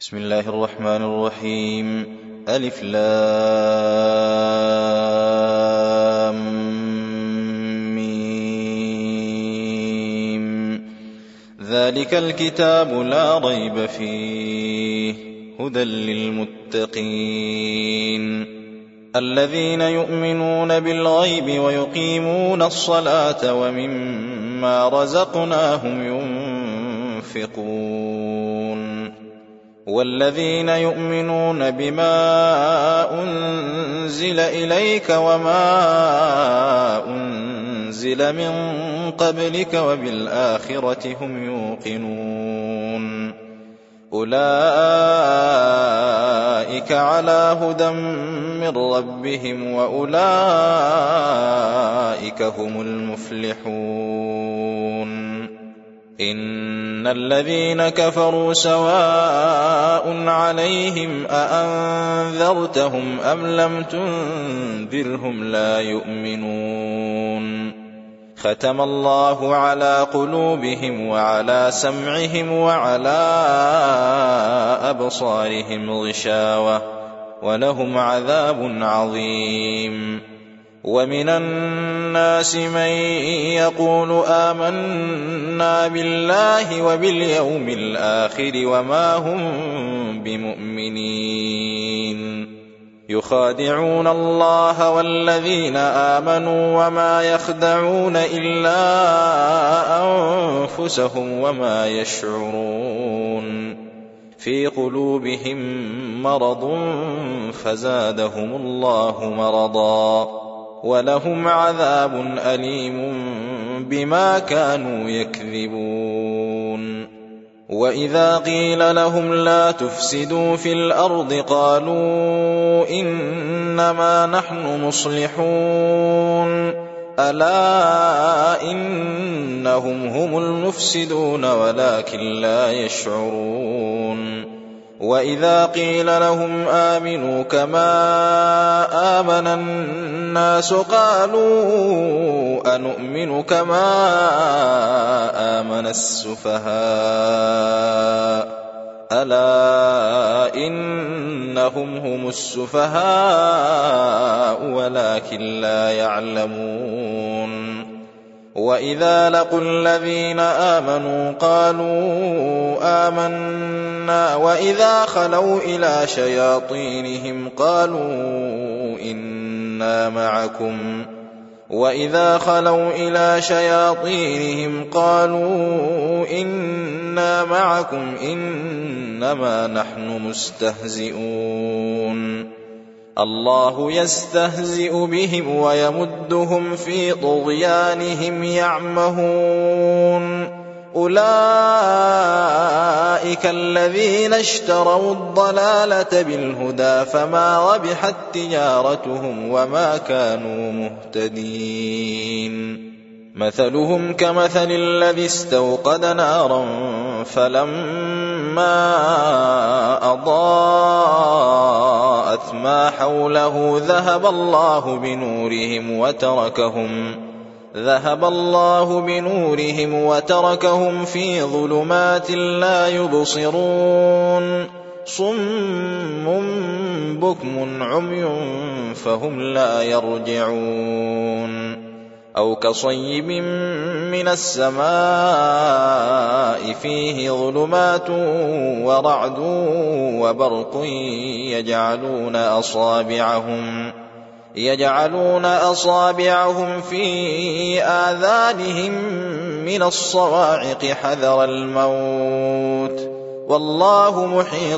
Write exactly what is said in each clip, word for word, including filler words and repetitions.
بسم الله الرحمن الرحيم. ألف لام ميم. ذلك الكتاب لا ريب فيه هدى للمتقين الذين يؤمنون بالغيب ويقيمون الصلاة ومما رزقناهم ينفقون والذين يؤمنون بما أنزل إليك وما أنزل من قبلك وبالآخرة هم يوقنون أولئك على هدى من ربهم وأولئك هم المفلحون. إن الذين كفروا سواء عليهم أأنذرتهم أم لم تنذرهم لا يؤمنون. ختم الله على قلوبهم وعلى سمعهم وعلى أبصارهم غشاوة ولهم عذاب عظيم. ومن الناس من يقول آمنا بالله وباليوم الآخر وما هم بمؤمنين يخادعون الله والذين آمنوا وما يخدعون إلا أنفسهم وما يشعرون. في قلوبهم مرض فزادهم الله مرضا ولهم عذاب أليم بما كانوا يكذبون. وإذا قيل لهم لا تفسدوا في الأرض قالوا إنما نحن مصلحون ألا إنهم هم المفسدون ولكن لا يشعرون. وإذا قيل لهم آمنوا كما آمن الناس قالوا أنؤمن كما آمن السفهاء ألا إنهم هم السفهاء ولكن لا يعلمون. وإذا لقوا الذين آمنوا قالوا آمنا وإذا خلوا إلى شياطينهم قالوا إنا معكم وإذا خلوا إلى شياطينهم قالوا إنا معكم إنما نحن مستهزئون. الله يستهزئ بهم ويمدهم في طغيانهم يعمهون. أولئك الذين اشتروا الضلالة بالهدى فما ربحت تجارتهم وما كانوا مهتدين. مثلهم كمثل الذي استوقد نارا فلما أضاءت ما حوله ذهب الله بنورهم وتركهم ذهب الله بنورهم وتركهم في ظلمات لا يبصرون. صم بكم عمي فهم لا يرجعون. أو كصيب من السماء فيه ظلمات ورعد وبرق يجعلون أصابعهم يجعلون أصابعهم في آذانهم من الصواعق حذر الموت والله محيط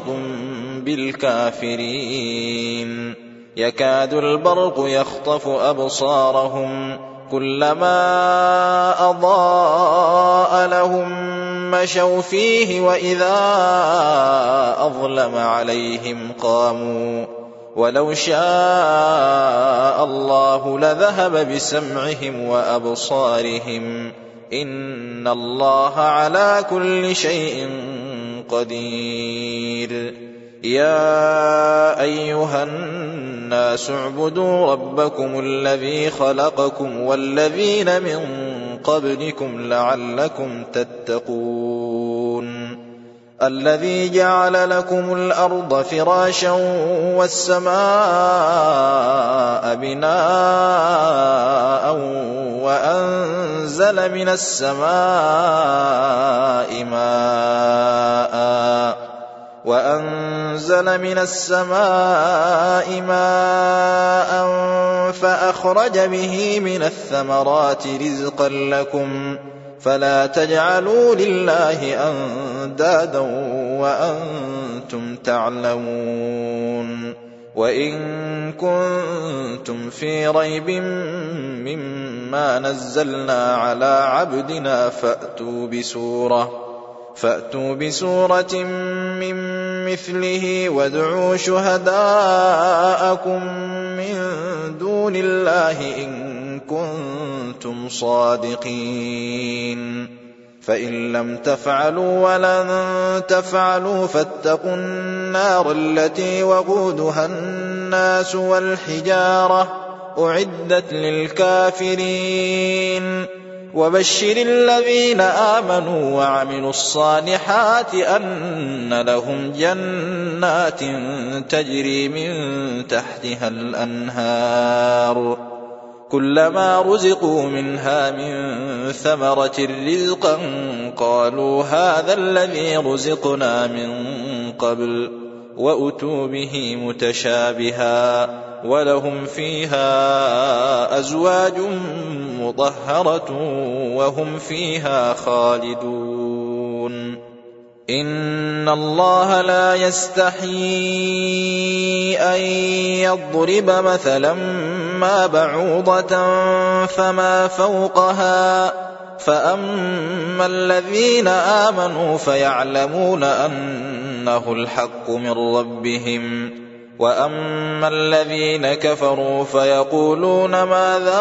بالكافرين. يكاد البرق يخطف أبصارهم كلما أضاء لهم مشوا فيه وإذا أظلم عليهم قاموا ولو شاء الله لذهب بسمعهم وأبصارهم إن الله على كل شيء قدير. يا أيها الناس اعبدوا ربكم الذي خلقكم والذين من قبلكم لعلكم تتقون. الذي جعل لكم الأرض فراشا والسماء بناء وأنزل من السماء ماء وأنزل من السماء ماء فأخرج به من الثمرات رزقا لكم فلا تجعلوا لله أندادا وأنتم تعلمون وإن كنتم في ريب مما نزلنا على عبدنا فأتوا بسورة فأتوا بسورة من مثله وادعوا شهداءكم من دون الله إن كنتم صادقين فإن لم تفعلوا ولن تفعلوا فاتقوا النار التي وقودها الناس والحجارة أعدت للكافرين وبشر الذين آمنوا وعملوا الصالحات أن لهم جنات تجري من تحتها الأنهار كلما رزقوا منها من ثمرة رزقا قالوا هذا الذي رزقنا من قبل وأتوا به متشابها ولهم فيها أزواج مطهرة وهم فيها خالدون إن الله لا يستحيي أن يضرب مثلا ما بعوضة فما فوقها فأما الذين آمنوا فيعلمون أنه الحق من ربهم وأما الذين كفروا فيقولون ماذا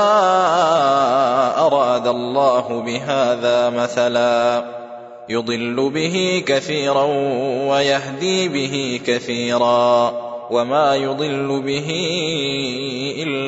أراد الله بهذا مثلا يضل به كثيرا ويهدي به كثيرا وما يضل به إلا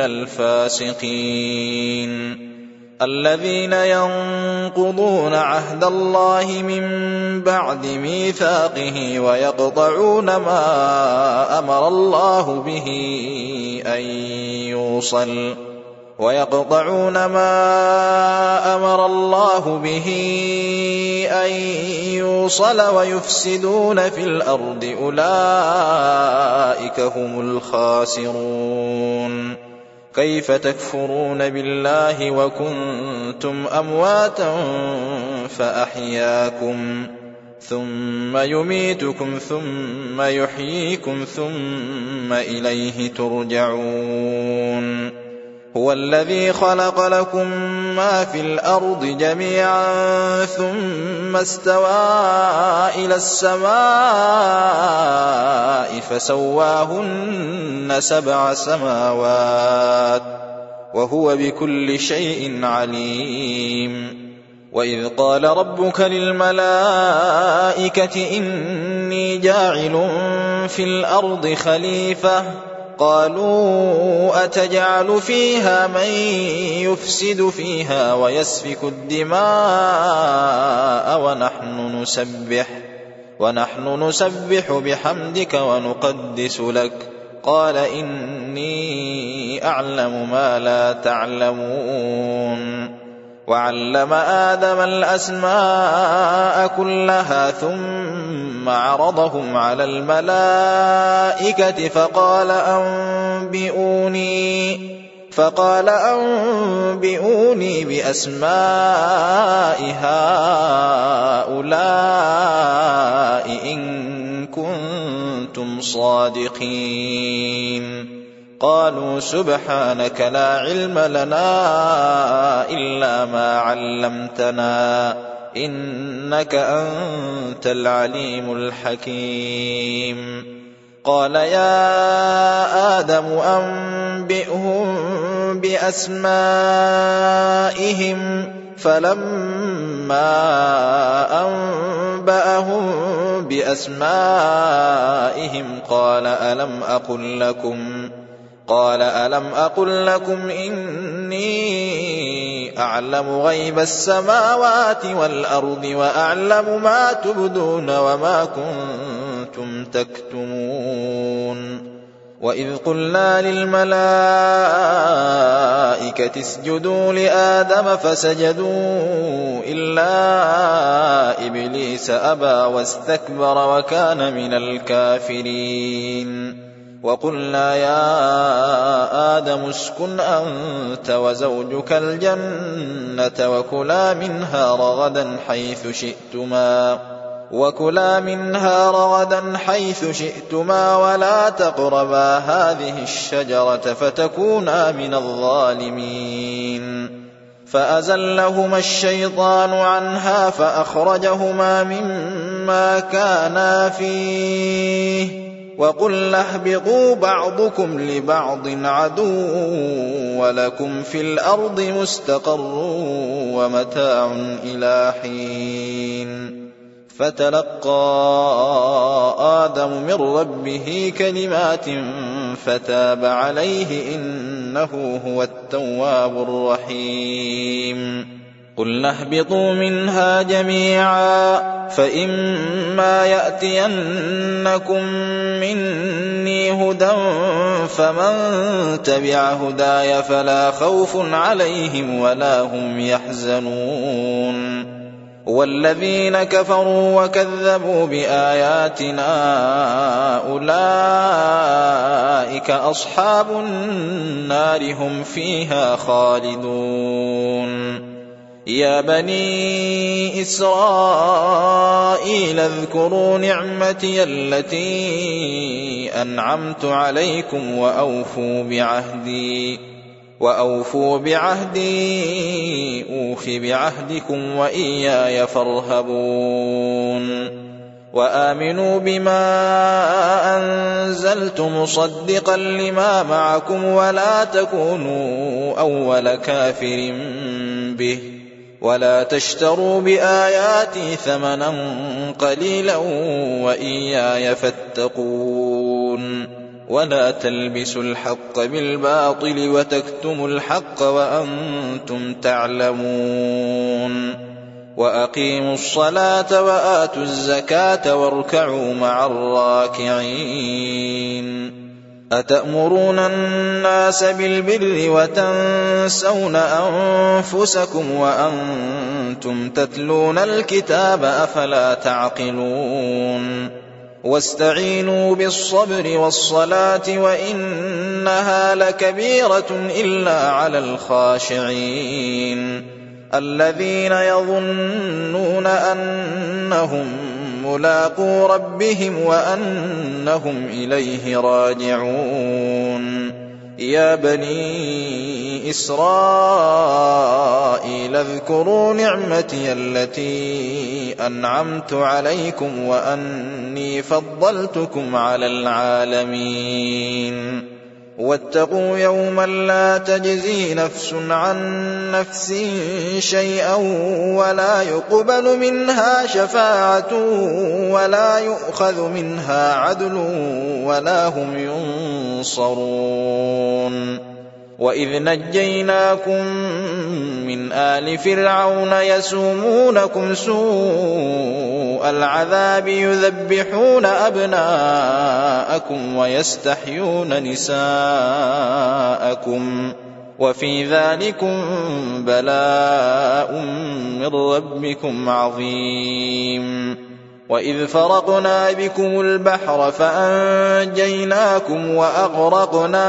الفاسقين الذين ينقضون عهد الله من بعد ميثاقه ويقطعون ما أمر الله به أن يوصل ويقطعون ما أمر الله به أن يوصل ويفسدون في الأرض أولئك هم الخاسرون كيف تكفرون بالله وكنتم أمواتا فأحياكم ثم يميتكم ثم يحييكم ثم إليه ترجعون هو الذي خلق لكم ما في الأرض جميعا ثم استوى إلى السماء فسواهن سبع سماوات وهو بكل شيء عليم وإذ قال ربك للملائكة إني جاعل في الأرض خليفة قالوا أتجعل فيها من يفسد فيها ويسفك الدماء ونحن نسبح ونحن نسبح بحمدك ونقدس لك قال إني أعلم ما لا تعلمون وعلم آدم الأسماء كلها ثم عرضهم على الملائكة فقال أنبئوني فقال أنبئوني بأسماء هؤلاء إن كنتم صادقين قالوا سبحانك لا علم لنا إلا ما علمتنا إنك أنت العليم الحكيم قال يا آدم أنبئهم بأسمائهم فلما أنبأهم بأسمائهم قال ألم أقل لكم قال ألم أقل لكم إني أعلم غيب السماوات والأرض وأعلم ما تبدون وما كنتم تكتمون وإذ قلنا للملائكة اسجدوا لآدم فسجدوا إلا إبليس أبى واستكبر وكان من الكافرين وقلنا يا آدم اسكن أنت وزوجك الجنة وكلا منها رغدا حيث شئتما وكلا منها رغدا حيث شئتما ولا تقربا هذه الشجرة فتكونا من الظالمين فأزلهما الشيطان عنها فأخرجهما مما كانا فيه وقلنا اهبطوا بعضكم لبعض عدو ولكم في الأرض مستقر ومتاع إلى حين فتلقى آدم من ربه كلمات فتاب عليه إنه هو التواب الرحيم قلنا اهبطوا منها جميعا فإما يأتينكم مني هدى فمن تبع هداي فلا خوف عليهم ولا هم يحزنون والذين كفروا وكذبوا بآياتنا أولئك أصحاب النار هم فيها خالدون يا بني إسرائيل اذكروا نعمتي التي أنعمت عليكم وأوفوا بعهدي وأوفوا بعهدي أوف بعهدكم وإياي فارهبون وآمنوا بما أنزلت مصدقا لما معكم ولا تكونوا أول كافر به ولا تشتروا بآياتي ثمنا قليلا وإياي فاتقون ولا تلبسوا الحق بالباطل وتكتموا الحق وأنتم تعلمون وأقيموا الصلاة وآتوا الزكاة واركعوا مع الراكعين أتأمرون الناس بالبر وتنسون أنفسكم وأنتم تتلون الكتاب أفلا تعقلون واستعينوا بالصبر والصلاة وإنها لكبيرة إلا على الخاشعين الذين يظنون أنهم ملاقو ربهم وأنهم إليه راجعون يا بني إسرائيل اذكروا نعمتي التي أنعمت عليكم وأني فضلتكم على العالمين واتقوا يوما لا تجزي نفس عن نفس شيئا ولا يقبل منها شفاعة ولا يؤخذ منها عدل ولا هم ينصرون وإذ نجيناكم من آل فرعون يسومونكم سوء العذاب يذبحون أبناءكم ويستحيون نساءكم وفي ذلكم بلاء من ربكم عظيم وإذ فرقنا بكم البحر فأنجيناكم وأغرقنا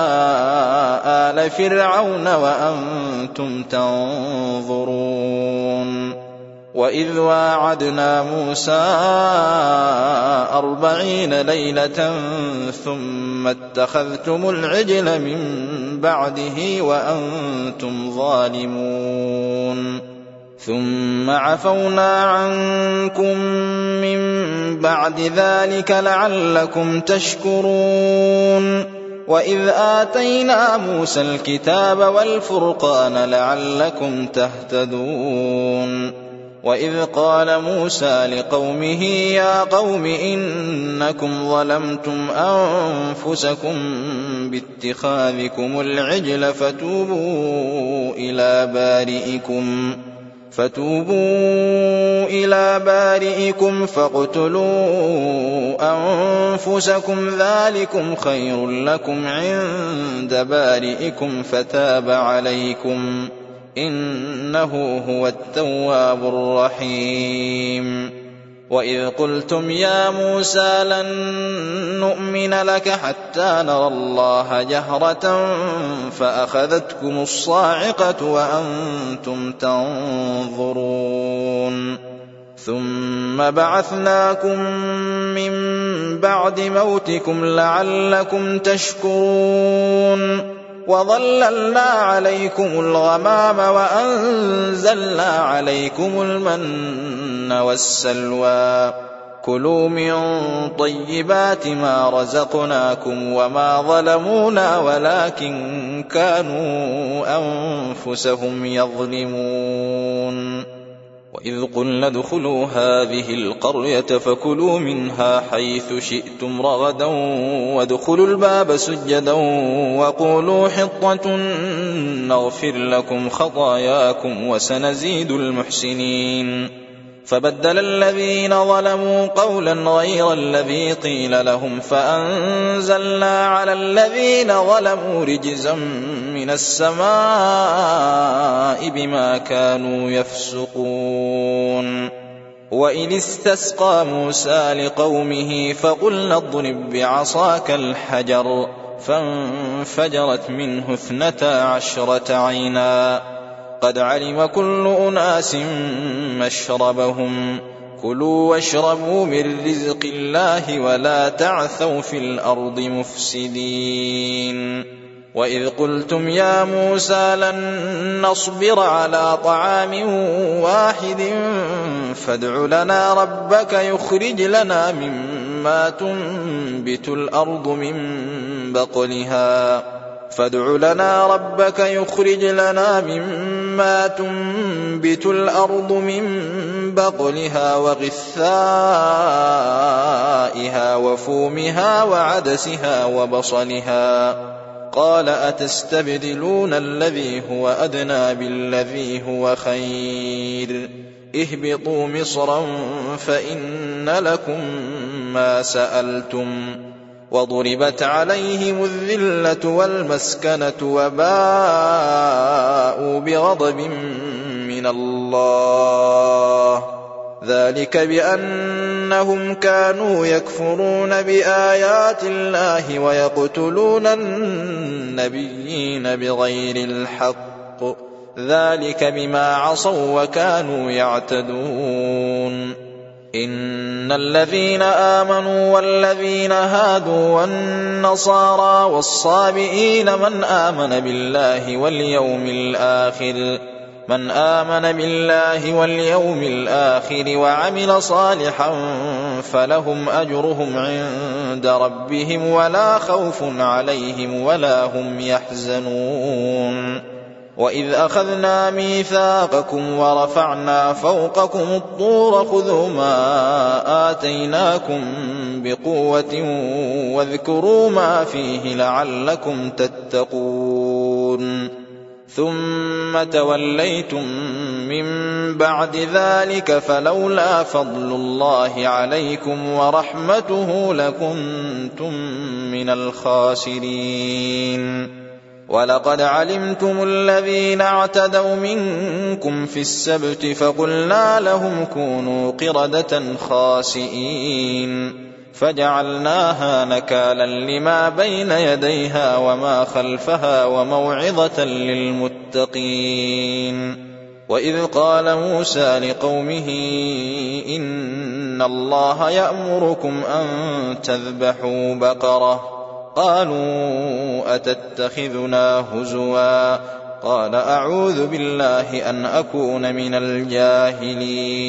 آل فرعون وأنتم تنظرون وإذ واعدنا موسى أربعين ليلة ثم اتخذتم العجل من بعده وأنتم ظالمون ثم عفونا عنكم من بعد ذلك لعلكم تشكرون وإذ آتينا موسى الكتاب والفرقان لعلكم تهتدون وإذ قال موسى لقومه يا قوم إنكم ظلمتم أنفسكم باتخاذكم العجل فتوبوا إلى بارئكم فتوبوا إلى بارئكم فاقتلوا أنفسكم ذلكم خير لكم عند بارئكم فتاب عليكم إنه هو التواب الرحيم وإذ قلتم يا موسى لن نؤمن لك حتى نرى الله جهرة فأخذتكم الصاعقة وأنتم تنظرون ثم بعثناكم من بعد موتكم لعلكم تشكرون وظللنا عليكم الغمام وأنزلنا عليكم المن والسلوى كلوا من طيبات ما رزقناكم وما ظلمونا ولكن كانوا أنفسهم يظلمون وإذ قلنا ادخلوا هذه القرية فكلوا منها حيث شئتم رغدا وادخلوا الباب سجدا وقولوا حطة نغفر لكم خطاياكم وسنزيد المحسنين فبدل الذين ظلموا قولا غير الذي قيل لهم فأنزلنا على الذين ظلموا رجزا من السماء بما كانوا يفسقون وإذ استسقى موسى لقومه فقلنا اضرب بعصاك الحجر فانفجرت منه اثنتا عشرة عينا قد علم كل أناس مشربهم كلوا واشربوا من رزق الله ولا تعثوا في الأرض مفسدين وإذ قلتم يا موسى لن نصبر على طعام واحد فادع لنا ربك يخرج لنا مما تنبت الأرض من بقلها فادع لنا ربك يخرج لنا مما تنبت الأرض من بقلها وغثائها وفومها وعدسها وبصلها قال أتستبدلون الذي هو أدنى بالذي هو خير اهبطوا مصرا فإن لكم ما سألتم وضربت عليهم الذلة والمسكنة وباءوا بغضب من الله ذلك بأنهم كانوا يكفرون بآيات الله ويقتلون النبيين بغير الحق ذلك بما عصوا وكانوا يعتدون إن الذين آمنوا والذين هادوا والنصارى والصابئين من آمن بالله واليوم الآخر من آمن بالله واليوم الآخر وعمل صالحا فلهم أجرهم عند ربهم ولا خوف عليهم ولا هم يحزنون وإذ أخذنا ميثاقكم ورفعنا فوقكم الطور خذوا ما آتيناكم بقوة واذكروا ما فيه لعلكم تتقون ثم توليتم من بعد ذلك فلولا فضل الله عليكم ورحمته لكنتم من الخاسرين ولقد علمتم الذين اعتدوا منكم في السبت فقلنا لهم كونوا قردة خاسئين فجعلناها نكالا لما بين يديها وما خلفها وموعظة للمتقين وإذ قال موسى لقومه إن الله يأمركم أن تذبحوا بقرة قالوا أتتخذنا هزوا قال أعوذ بالله أن أكون من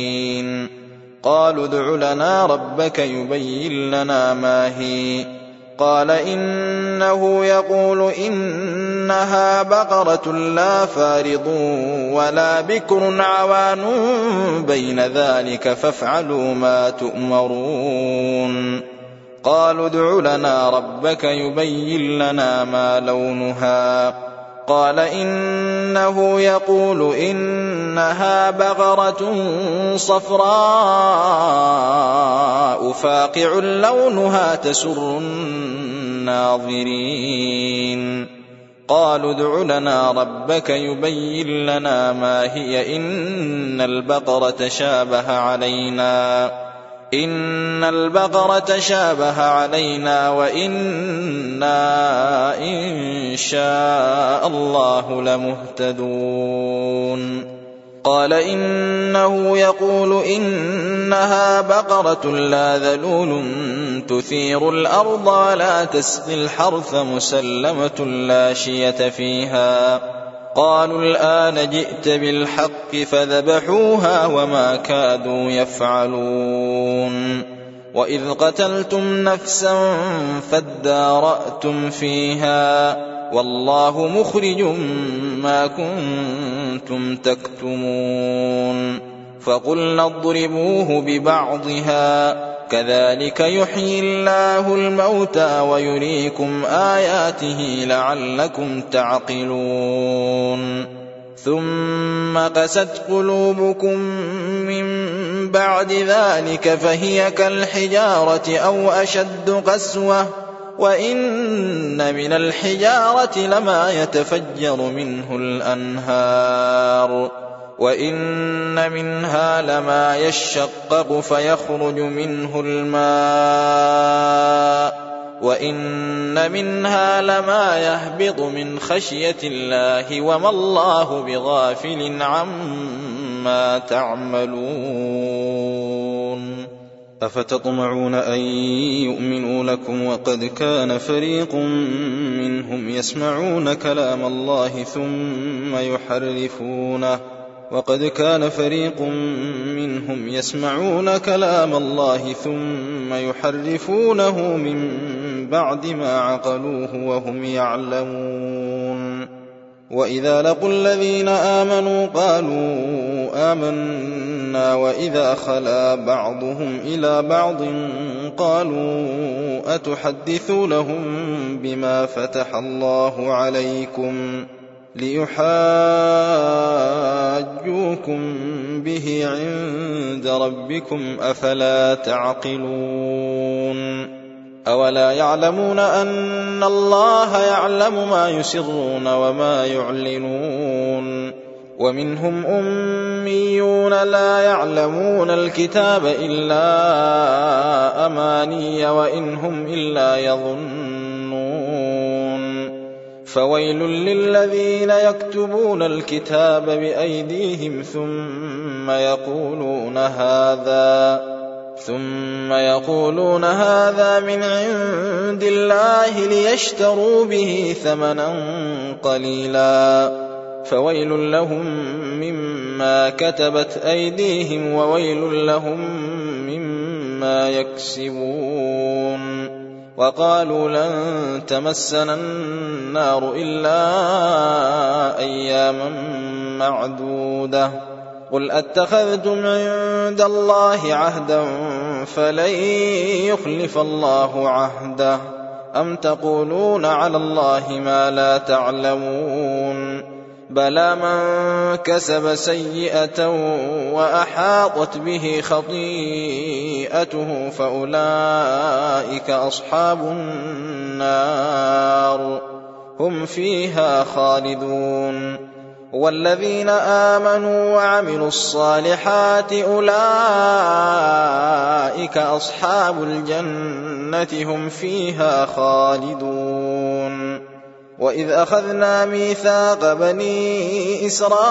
الجاهلين قالوا ادع لنا ربك يبين لنا ما هي قال إنه يقول إنها بقرة لا فارض ولا بكر عوان بين ذلك فافعلوا ما تؤمرون قالوا ادع لنا ربك يبين لنا ما لونها قال إنه يقول إنها بقرة صفراء فاقع لونها تسر الناظرين قالوا ادع لنا ربك يبين لنا ما هي إن البقرة شابه علينا إن البقرة شابه علينا وإنا إن شاء الله لمهتدون قال إنه يقول إنها بقرة لا ذلول تثير الأرض ولا تسقي الحرث مسلمة لا شية فيها قالوا الآن جئت بالحق فذبحوها وما كادوا يفعلون وإذ قتلتم نفسا فادارأتم فيها والله مخرج ما كنتم تكتمون فقلنا اضربوه ببعضها كذلك يحيي الله الموتى ويريكم آياته لعلكم تعقلون ثم قست قلوبكم من بعد ذلك فهي كالحجارة أو أشد قسوة وإن من الحجارة لما يتفجر منه الأنهار وإن منها لما يشقق فيخرج منه الماء وإن منها لما يهبط من خشية الله وما الله بغافل عما تعملون أفتطمعون أن يؤمنوا لكم وقد كان فريق منهم يسمعون كلام الله ثم يحرفونه وقد كان فريق منهم يسمعون كلام الله ثم يحرفونه من بعد ما عقلوه وهم يعلمون وإذا لقوا الذين آمنوا قالوا آمنا وإذا خلا بعضهم إلى بعض قالوا أتحدثونهم بما فتح الله عليكم ليحاجوكم به عند ربكم أفلا تعقلون أولا يعلمون أن الله يعلم ما يسرون وما يعلنون ومنهم أميون لا يعلمون الكتاب إلا أماني وإن هم إلا يظنون فويل للذين يكتبون الكتاب بأيديهم ثم يقولون هذا ثم يقولون هذا من عند الله ليشتروا به ثمنا قليلا فويل لهم مما كتبت أيديهم وويل لهم مما يكسبون وقالوا لن تمسنا النار إلا أياما معدودة قل أتخذتم عند الله عهدا فلن يخلف الله عهده أم تقولون على الله ما لا تعلمون بلى من كسب سيئة وأحاطت به خطيئته فأولئك أصحاب النار هم فيها خالدون والذين آمنوا وعملوا الصالحات أولئك أصحاب الجنة هم فيها خالدون وإذ أخذنا ميثاق بني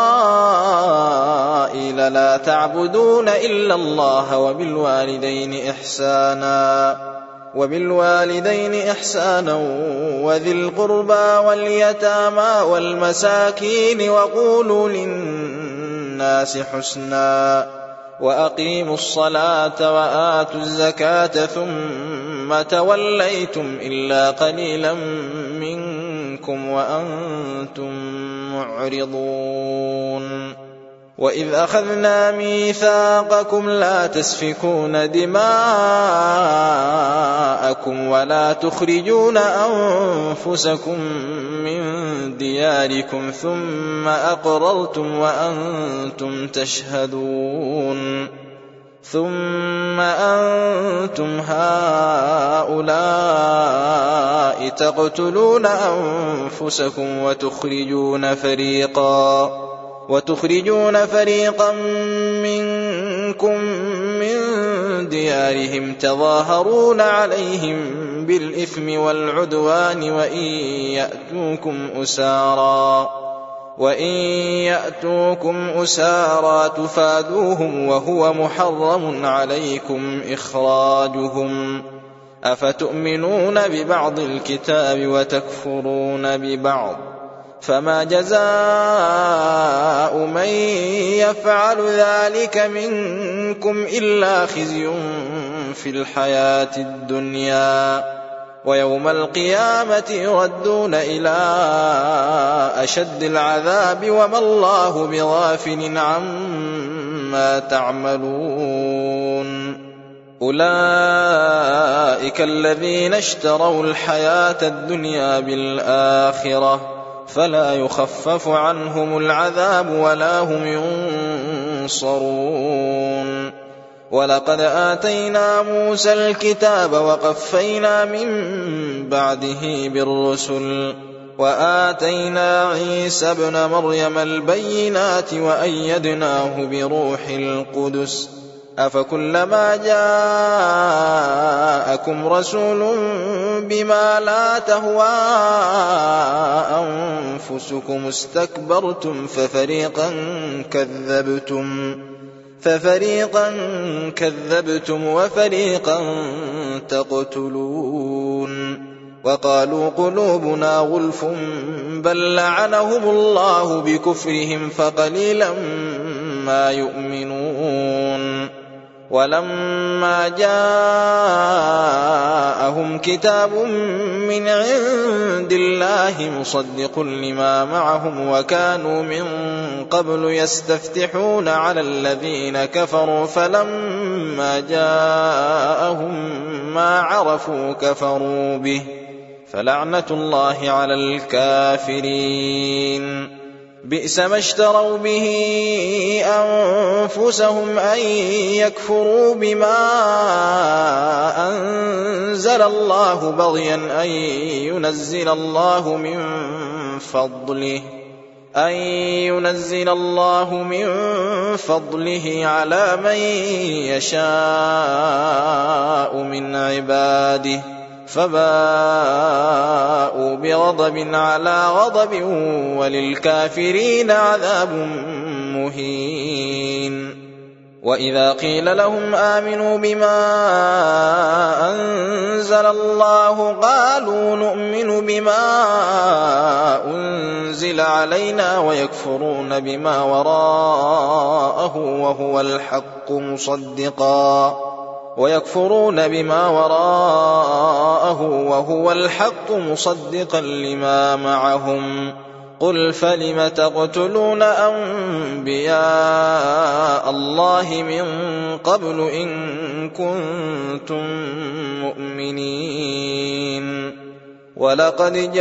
إسرائيل لا تعبدون إلا الله وبالوالدين إحسانا وبالوالدين إحسانا وذي القربى واليتامى والمساكين وقولوا للناس حسنا وأقيموا الصلاة وآتوا الزكاة ثم توليتم إلا قليلا منكم وأنتم معرضون وإذ أخذنا ميثاقكم لا تسفكون دماءكم ولا تخرجون أنفسكم من دياركم ثم أقررتم وأنتم تشهدون ثم أنتم هؤلاء تقتلون أنفسكم وتخرجون فريقا وتخرجون فريقا منكم من ديارهم تظاهرون عليهم بالإثم والعدوان وإن يأتوكم أسارا وإن يأتوكم أسارا تفادوهم وهو محرم عليكم إخراجهم أفتؤمنون ببعض الكتاب وتكفرون ببعض فما جزاء من يفعل ذلك منكم إلا خزي في الحياة الدنيا ويوم القيامة يردون إلى أشد العذاب وما الله بغافل عما تعملون أولئك الذين اشتروا الحياة الدنيا بالآخرة فلا يخفف عنهم العذاب ولا هم ينصرون ولقد آتينا موسى الكتاب وقفينا من بعده بالرسل وآتينا عيسى ابن مريم البينات وأيدناه بروح القدس أفكلما جاءكم رسول بما لا تهوى أنفسكم استكبرتم ففريقا كذبتم ففريقا كذبتم وفريقا تقتلون وقالوا قلوبنا غلف بل لعنهم الله بكفرهم فقليلا ما يؤمنون ولما جاءهم كتاب من عند الله مصدق لما معهم وكانوا من قبل يستفتحون على الذين كفروا فلما جاءهم ما عرفوا كفروا به فلعنة الله على الكافرين بئس ما اشتروا به أنفسهم أن يكفروا بما أنزل الله بغيا أن ينزل الله من فضله أن ينزل الله من فضله على من يشاء من عباده فباءوا بغضب على غضب وللكافرين عذاب مهين وإذا قيل لهم آمنوا بما أنزل الله قالوا نؤمن بما أنزل علينا ويكفرون بما وراءه وهو الحق مصدقا ويكفرون بما وراءه وهو الحق مصدقا لما معهم قل فلم تقتلون أنبياء الله من قبل إن كنتم مؤمنين ولقد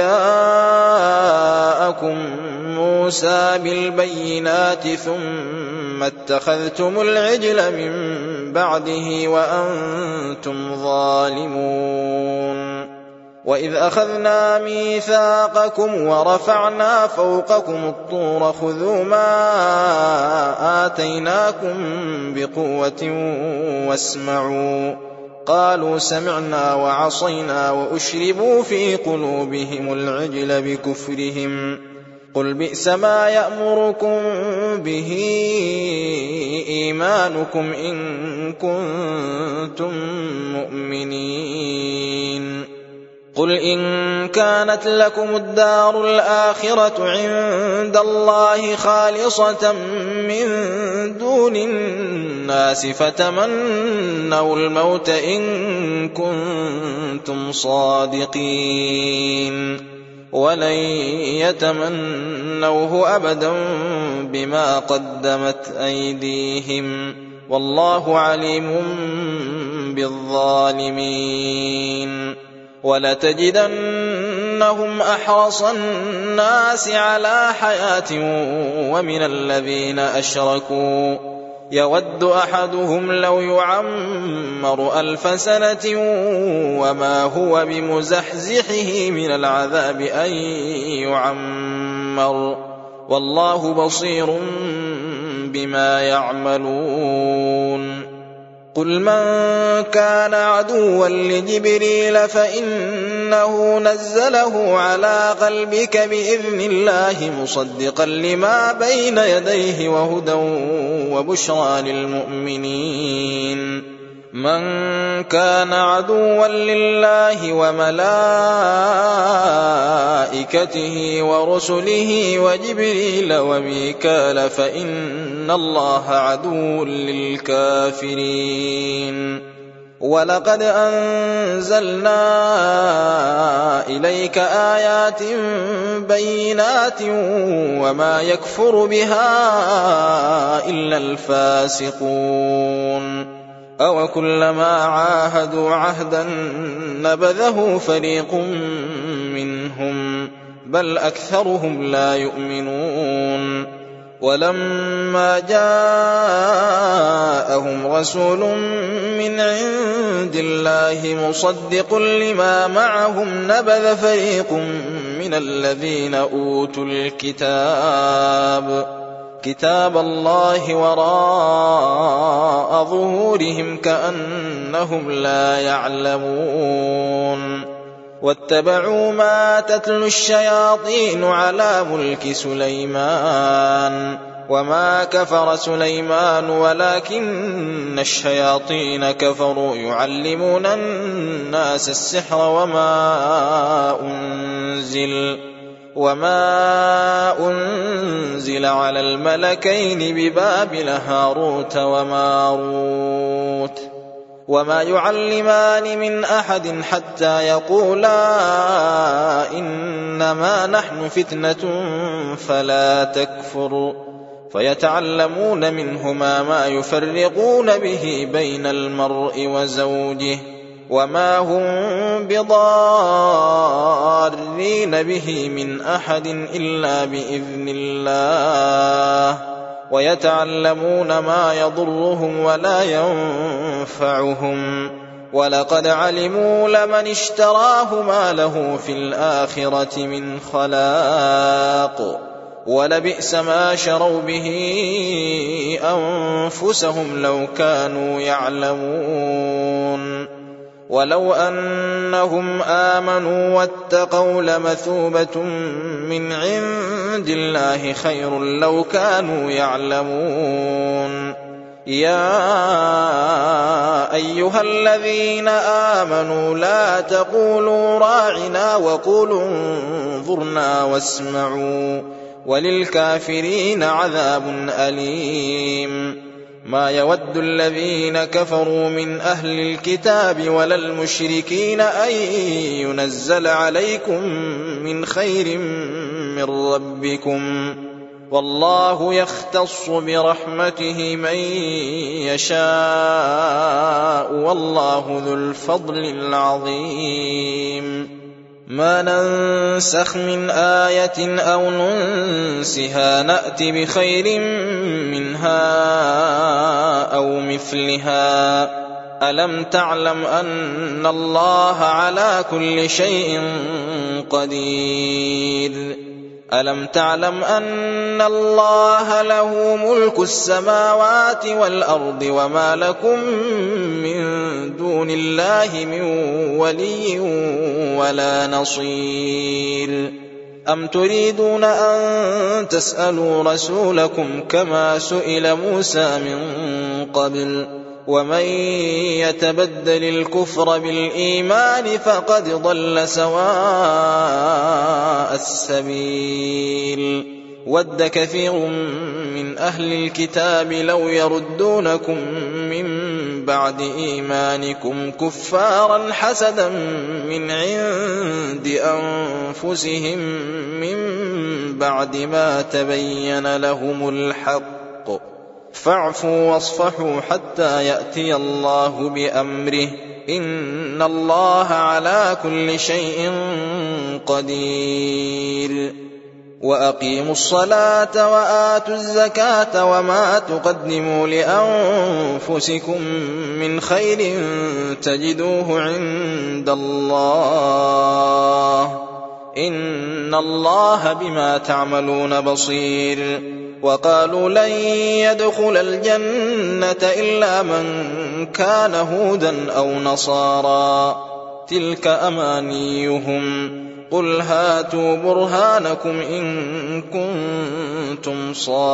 جاءكم موسى بالبينات ثم اتخذتم العجل من بعده وأنتم ظالمون وإذ أخذنا ميثاقكم ورفعنا فوقكم الطور خذوا ما آتيناكم بقوة واسمعوا قالوا سمعنا وعصينا وأشربوا في قلوبهم العجل بكفرهم قل بئس ما يأمركم به إيمانكم إن كنتم مؤمنين قل إن كانت لكم الدار الآخرة عند الله خالصة من دون الناس فتمنوا الموت إن كنتم صادقين ولن يتمنوه أبدا بما قدمت أيديهم والله عليم بالظالمين ولتجدنهم أحرص الناس على حياة ومن الذين أشركوا يود أحدهم لو يعمر ألف سنة وما هو بمزحزحه من العذاب أن يعمر والله بصير بما يعملون قل من كان عدوا لجبريل فإنه نزله على قلبك بإذن الله مصدقا لما بين يديه وهدى وبشرى للمؤمنين من كان عدوا لله وملائكته ورسله وجبريل وميكال فإن الله عدو للكافرين ولقد أنزلنا إليك آيات بينات وما يكفر بها إلا الفاسقون أو كلما عاهدوا عهدا نبذه فريق منهم بل أكثرهم لا يؤمنون ولما جاءهم رسول من عند الله مصدق لما معهم نبذ فريق من الذين أوتوا الكتاب كتاب الله وراء ظهورهم كأنهم لا يعلمون واتبعوا ما تتلو الشياطين على ملك سليمان وما كفر سليمان ولكن الشياطين كفروا يعلمون الناس السحر وما أنزل وما أنزل على الملكين ببابل هاروت وماروت وما يعلمان من أحد حتى يقولا إنما نحن فتنة فلا تكفر فيتعلمون منهما ما يفرقون به بين المرء وزوجه وما هم بضارين به من أحد إلا بإذن الله ويتعلمون ما يضرهم ولا ينفعهم ولقد علموا لمن اشتراه ما له في الآخرة من خلاق ولبئس ما شروا به أنفسهم لو كانوا يعلمون ولو أنهم آمنوا واتقوا لمثوبة من عند الله خير لو كانوا يعلمون يا أيها الذين آمنوا لا تقولوا راعنا وقولوا انظرنا واسمعوا وللكافرين عذاب أليم ما يود الذين كفروا من أهل الكتاب ولا المشركين أن ينزل عليكم من خير من ربكم والله يختص برحمته من يشاء والله ذو الفضل العظيم ما ننسخ من آية أو ننسها نأت بخير منها أو مثلها ألم تعلم أن الله على كل شيء قدير ألم تعلم أن الله له ملك السماوات والأرض وما لكم من دون الله من ولي ولا نصير أم تريدون أن تسألوا رسولكم كما سئل موسى من قبل ومن يتبدل الكفر بالإيمان فقد ضل سواء السبيل ود كثير من أهل الكتاب لو يردونكم من بعد إيمانكم كفارا حسدا من عند أنفسهم من بعد ما تبين لهم الحق فاعفوا واصفحوا حتى يأتي الله بأمره إن الله على كل شيء قدير وأقيموا الصلاة وآتوا الزكاة وما تقدموا لأنفسكم من خير تجدوه عند الله إن الله بما تعملون بصير وقالوا لن يدخل الجنة إلا من كان هودا أو نصارى تلك أمانيهم قل هاتوا برهانكم إن كنتم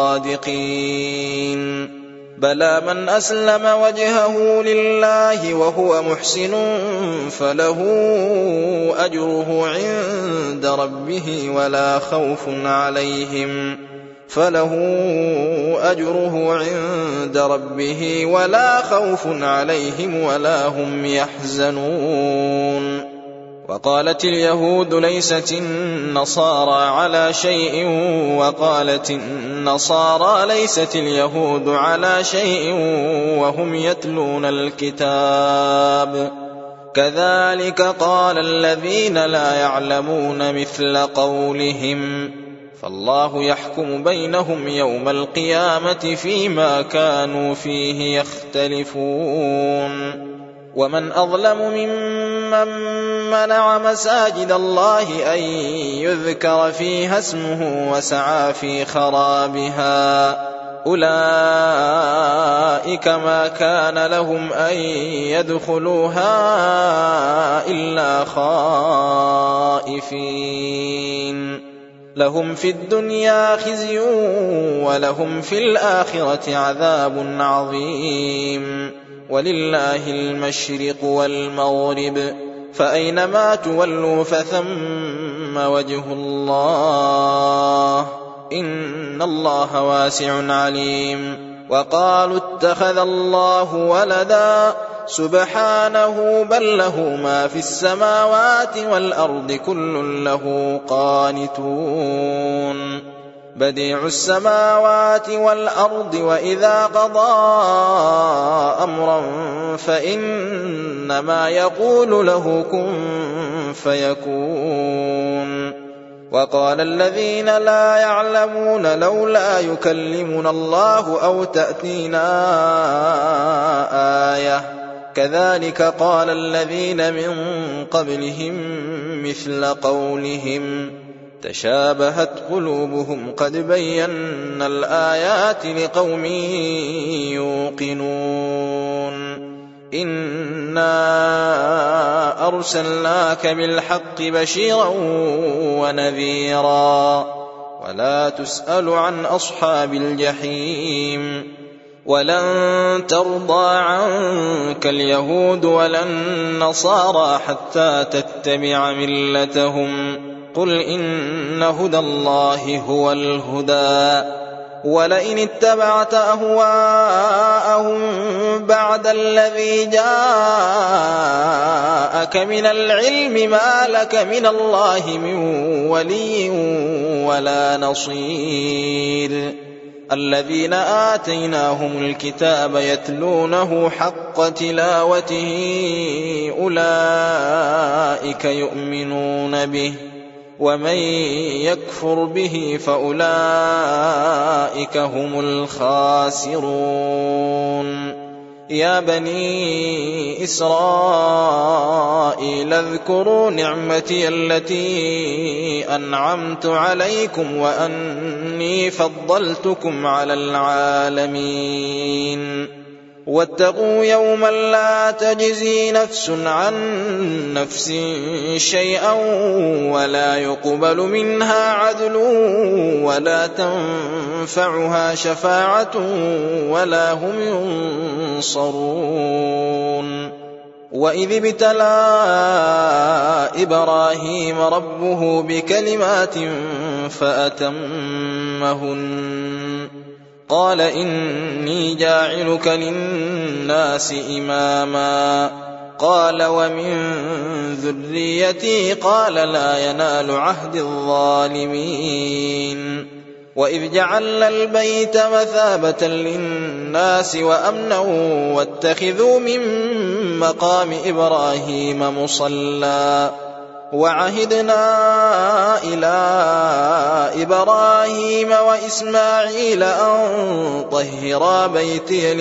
صادقين بلى من أسلم وجهه لله وهو محسن فله أجره عند ربه ولا خوف عليهم فله أجره عند ربه ولا خوف عليهم ولا هم يحزنون وقالت اليهود ليست النصارى على شيء وقالت النصارى ليست اليهود على شيء وهم يتلون الكتاب كذلك قال الذين لا يعلمون مثل قولهم فالله يحكم بينهم يوم القيامة فيما كانوا فيه يختلفون ومن أظلم ممن منع مساجد الله أن يذكر فيها اسمه وسعى في خرابها أولئك ما كان لهم أن يدخلوها إلا خائفين لهم في الدنيا خزي ولهم في الآخرة عذاب عظيم ولله المشرق والمغرب فأينما تولوا فثم وجه الله إن الله واسع عليم وقالوا اتخذ الله ولدا سبحانه بل له ما في السماوات والأرض كل له قانتون بديع السماوات والأرض وإذا قضى أمرا فإنما يقول له كن فيكون وقال الذين لا يعلمون لولا يكلمنا الله أو تأتينا آية كذلك قال الذين من قبلهم مثل قولهم تشابهت قلوبهم قد بينا الآيات لقوم يوقنون إنا أرسلناك بالحق بشيرا ونذيرا ولا تسأل عن أصحاب الجحيم ولن ترضى عنك اليهود ولا النصارى حتى تتبع ملتهم قل إن هدى الله هو الهدى ولئن اتبعت أهواءهم بعد الذي جاءك من العلم ما لك من الله من ولي ولا نصير الذين آتيناهم الكتاب يتلونه حق تلاوته أولئك يؤمنون به ومن يكفر به فأولئك هم الخاسرون يا بني إسرائيل اذكروا نعمتي التي أنعمت عليكم وأني فضلتكم على العالمين واتقوا يوما لا تجزي نفس عن نفس شيئا ولا يقبل منها عدل ولا تنفعها شفاعة ولا هم ينصرون. وإذ ابتلى إبراهيم ربه بكلمات فأتمهن قال إني جاعلك للناس إماما قال ومن ذريتي قال لا ينال عهد الظالمين. وإذ جعلنا البيت مثابة للناس وأمنا واتخذوا من مقام إبراهيم مصلى وعهدنا إلى إبراهيم وإسماعيل أن طهرا بيتي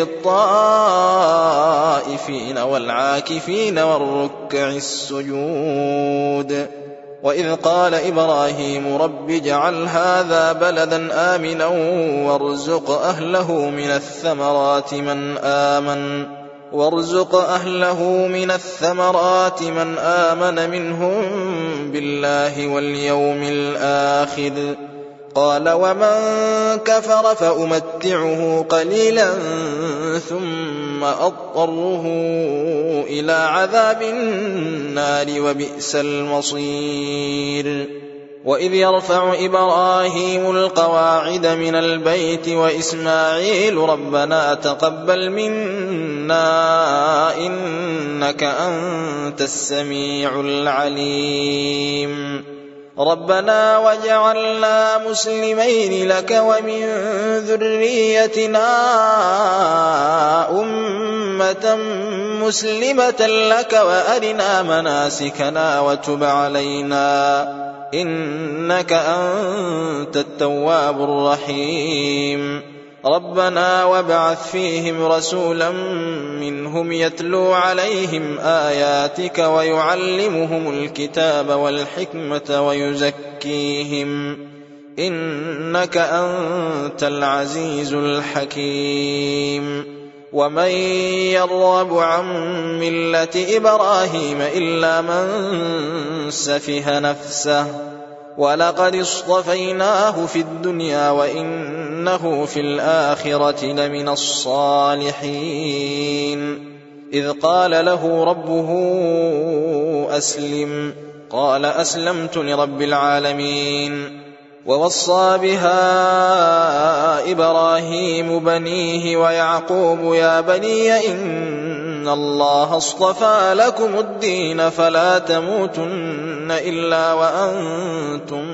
للطائفين والعاكفين والركع السجود. وإذ قال إبراهيم رب اجعل هذا بلدا آمنا وارزق أهله من الثمرات من آمن وارزق أهله من الثمرات من آمن منهم بالله واليوم الآخر قال ومن كفر فأمتعه قليلا ثم أضطره إلى عذاب النار وبئس المصير. وإذ يرفع إبراهيم القواعد من البيت وإسماعيل ربنا تقبل منا إنك أنت السميع العليم ربنا واجعلنا مسلمين لك ومن ذريتنا أمة مسلمة لك وأرنا مناسكنا وتب علينا إنك أنت التواب الرحيم. ربنا وابعث فيهم رسولا منهم يتلو عليهم آياتك ويعلمهم الكتاب والحكمة ويزكيهم إنك أنت العزيز الحكيم. ومن يرغب عن ملة إبراهيم إلا من سفه نفسه ولقد اصطفيناه في الدنيا وإنه في الآخرة لمن الصالحين. إذ قال له ربه أسلم قال أسلمت لرب العالمين. ووصى بها إبراهيم بنيه ويعقوب يا بني إن الله اصطفى لكم الدين فلا تموتن إلا وأنتم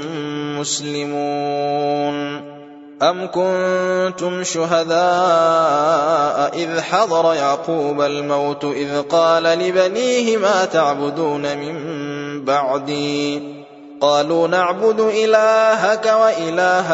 مسلمون. أم كنتم شهداء إذ حضر يعقوب الموت إذ قال لبنيه ما تعبدون من بعدي قالوا نعبد إلهك وإله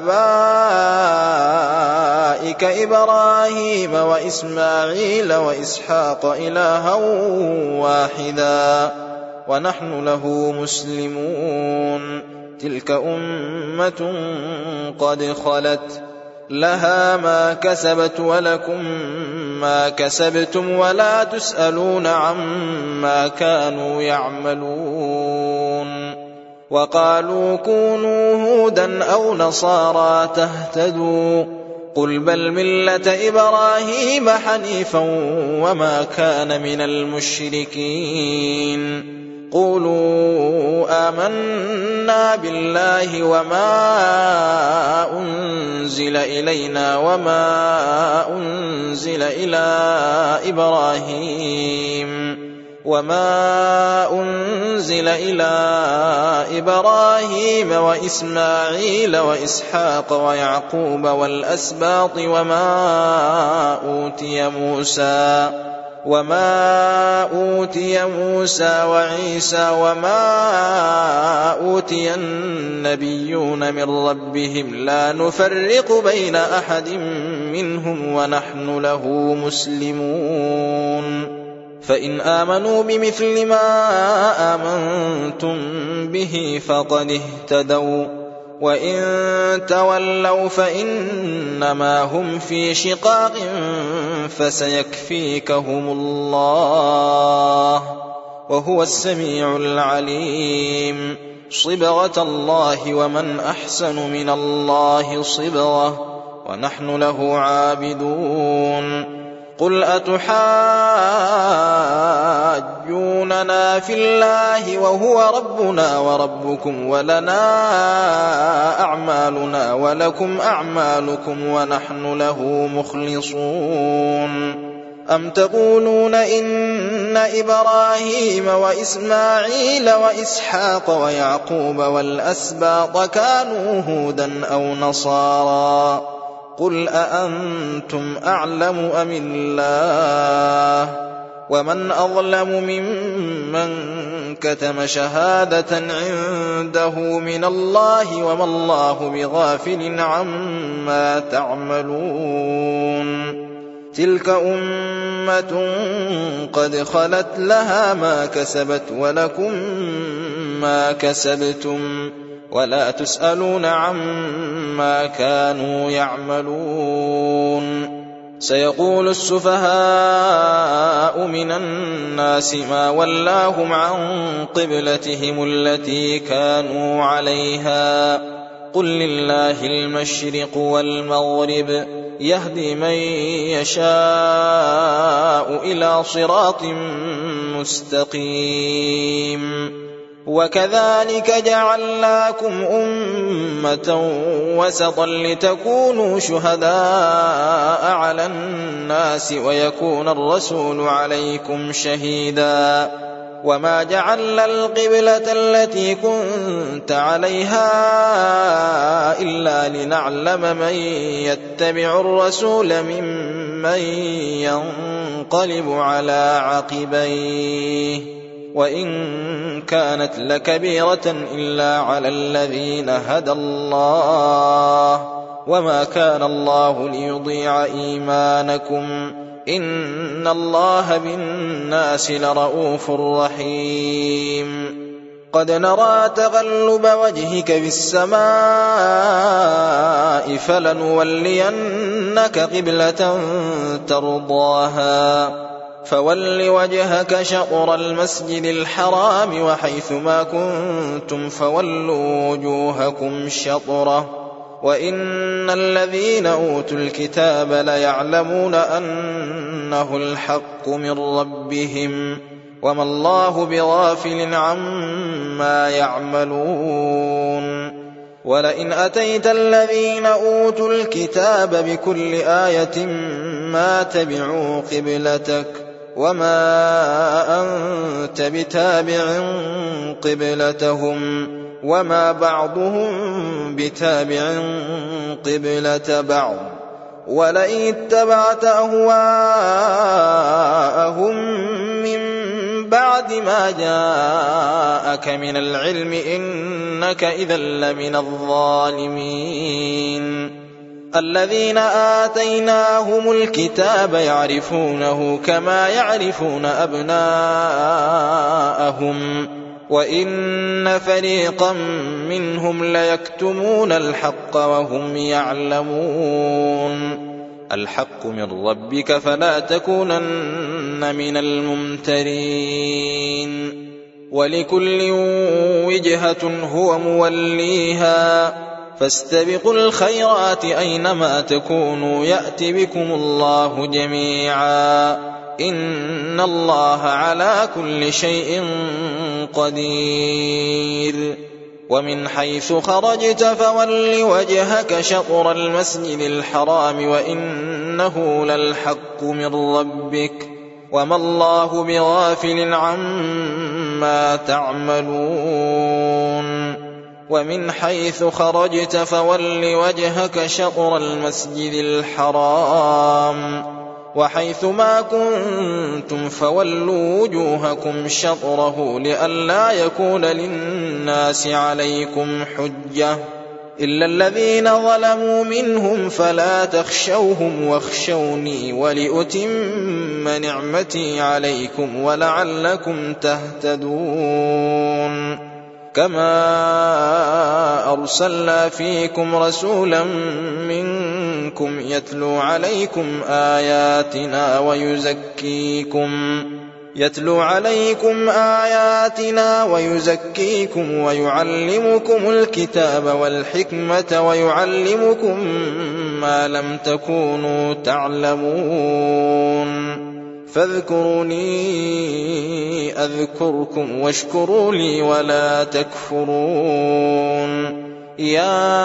آبائك إبراهيم وإسماعيل وإسحاق إلها واحدا ونحن له مسلمون. تلك أمة قد خلت لها ما كسبت ولكم ما كسبتم ولا تسألون عما كانوا يعملون. وقالوا كونوا هودا أو نصارى تهتدوا قل بل ملة إبراهيم حنيفا وما كان من المشركين. قولوا آمنا بالله وما أنزل إلينا وما أنزل إلى إبراهيم وما أنزل إلى إبراهيم وإسماعيل وإسحاق ويعقوب والأسباط وما أوتي موسى وما أوتي موسى وعيسى وما أوتي النبيون من ربهم لا نفرق بين أحد منهم ونحن له مسلمون. فإن آمنوا بمثل ما آمنتم به فقد اهتدوا وإن تولوا فإنما هم في شقاق فسيكفيكهم الله وهو السميع العليم. صبغة الله ومن أحسن من الله صبغة ونحن له عابدون. قل أتحاجوننا في الله وهو ربنا وربكم ولنا أعمالنا ولكم أعمالكم ونحن له مخلصون. أم تقولون إن إبراهيم وإسماعيل وإسحاق ويعقوب والأسباط كانوا هودا أو نصارى قل أأنتم أعلم أم الله ومن أظلم ممن كتم شهادة عنده من الله وما الله بغافل عما تعملون. تلك أمة قد خلت لها ما كسبت ولكم ما كسبتم ولا تسألون عما كانوا يعملون. سيقول السفهاء من الناس ما ولاهم عن قبلتهم التي كانوا عليها قل لله المشرق والمغرب يهدي من يشاء إلى صراط مستقيم. وكذلك جعلناكم أمة وسطا لتكونوا شهداء على الناس ويكون الرسول عليكم شهيدا. وما جعلنا القبلة التي كنت عليها إلا لنعلم من يتبع الرسول ممن ينقلب على عقبيه وإن كانت لكبيرة إلا على الذين هدى الله وما كان الله ليضيع إيمانكم إن الله بالناس لرؤوف رحيم. قد نرى تقلب وجهك في السماء فلنولينك قبلة ترضاها فول وجهك شطر المسجد الحرام وحيث ما كنتم فولوا وجوهكم شطره وإن الذين أوتوا الكتاب ليعلمون أنه الحق من ربهم وما الله بغافل عما يعملون. ولئن أتيت الذين أوتوا الكتاب بكل آية ما تبعوا قبلتك وما أنت بتابع قبلتهم وما بعضهم بتابع قبلة بعض ولئن اتبعت أهواءهم من بعد ما جاءك من العلم إنك إذا لمن الظالمين. الذين آتيناهم الكتاب يعرفونه كما يعرفون أبناءهم وإن فريقا منهم ليكتمون الحق وهم يعلمون. الحق من ربك فلا تكونن من الممترين. ولكل وجهة هو موليها فاستبقوا الخيرات أينما تكونوا يأت بكم الله جميعا إن الله على كل شيء قدير. ومن حيث خرجت فول وجهك شطر المسجد الحرام وإنه للحق من ربك وما الله بغافل عما تعملون. ومن حيث خرجت فول وجهك شطر المسجد الحرام وحيث ما كنتم فولوا وجوهكم شطره لئلا يكون للناس عليكم حجة إلا الذين ظلموا منهم فلا تخشوهم واخشوني ولأتم نعمتي عليكم ولعلكم تهتدون. كما أرسلنا فيكم رسولا منكم يتلو عليكم آياتنا ويزكيكم يتلو عليكم آياتنا ويزكيكم ويعلمكم الكتاب والحكمة ويعلمكم ما لم تكونوا تعلمون فاذكروني أذكركم واشكروا لي ولا تكفرون يا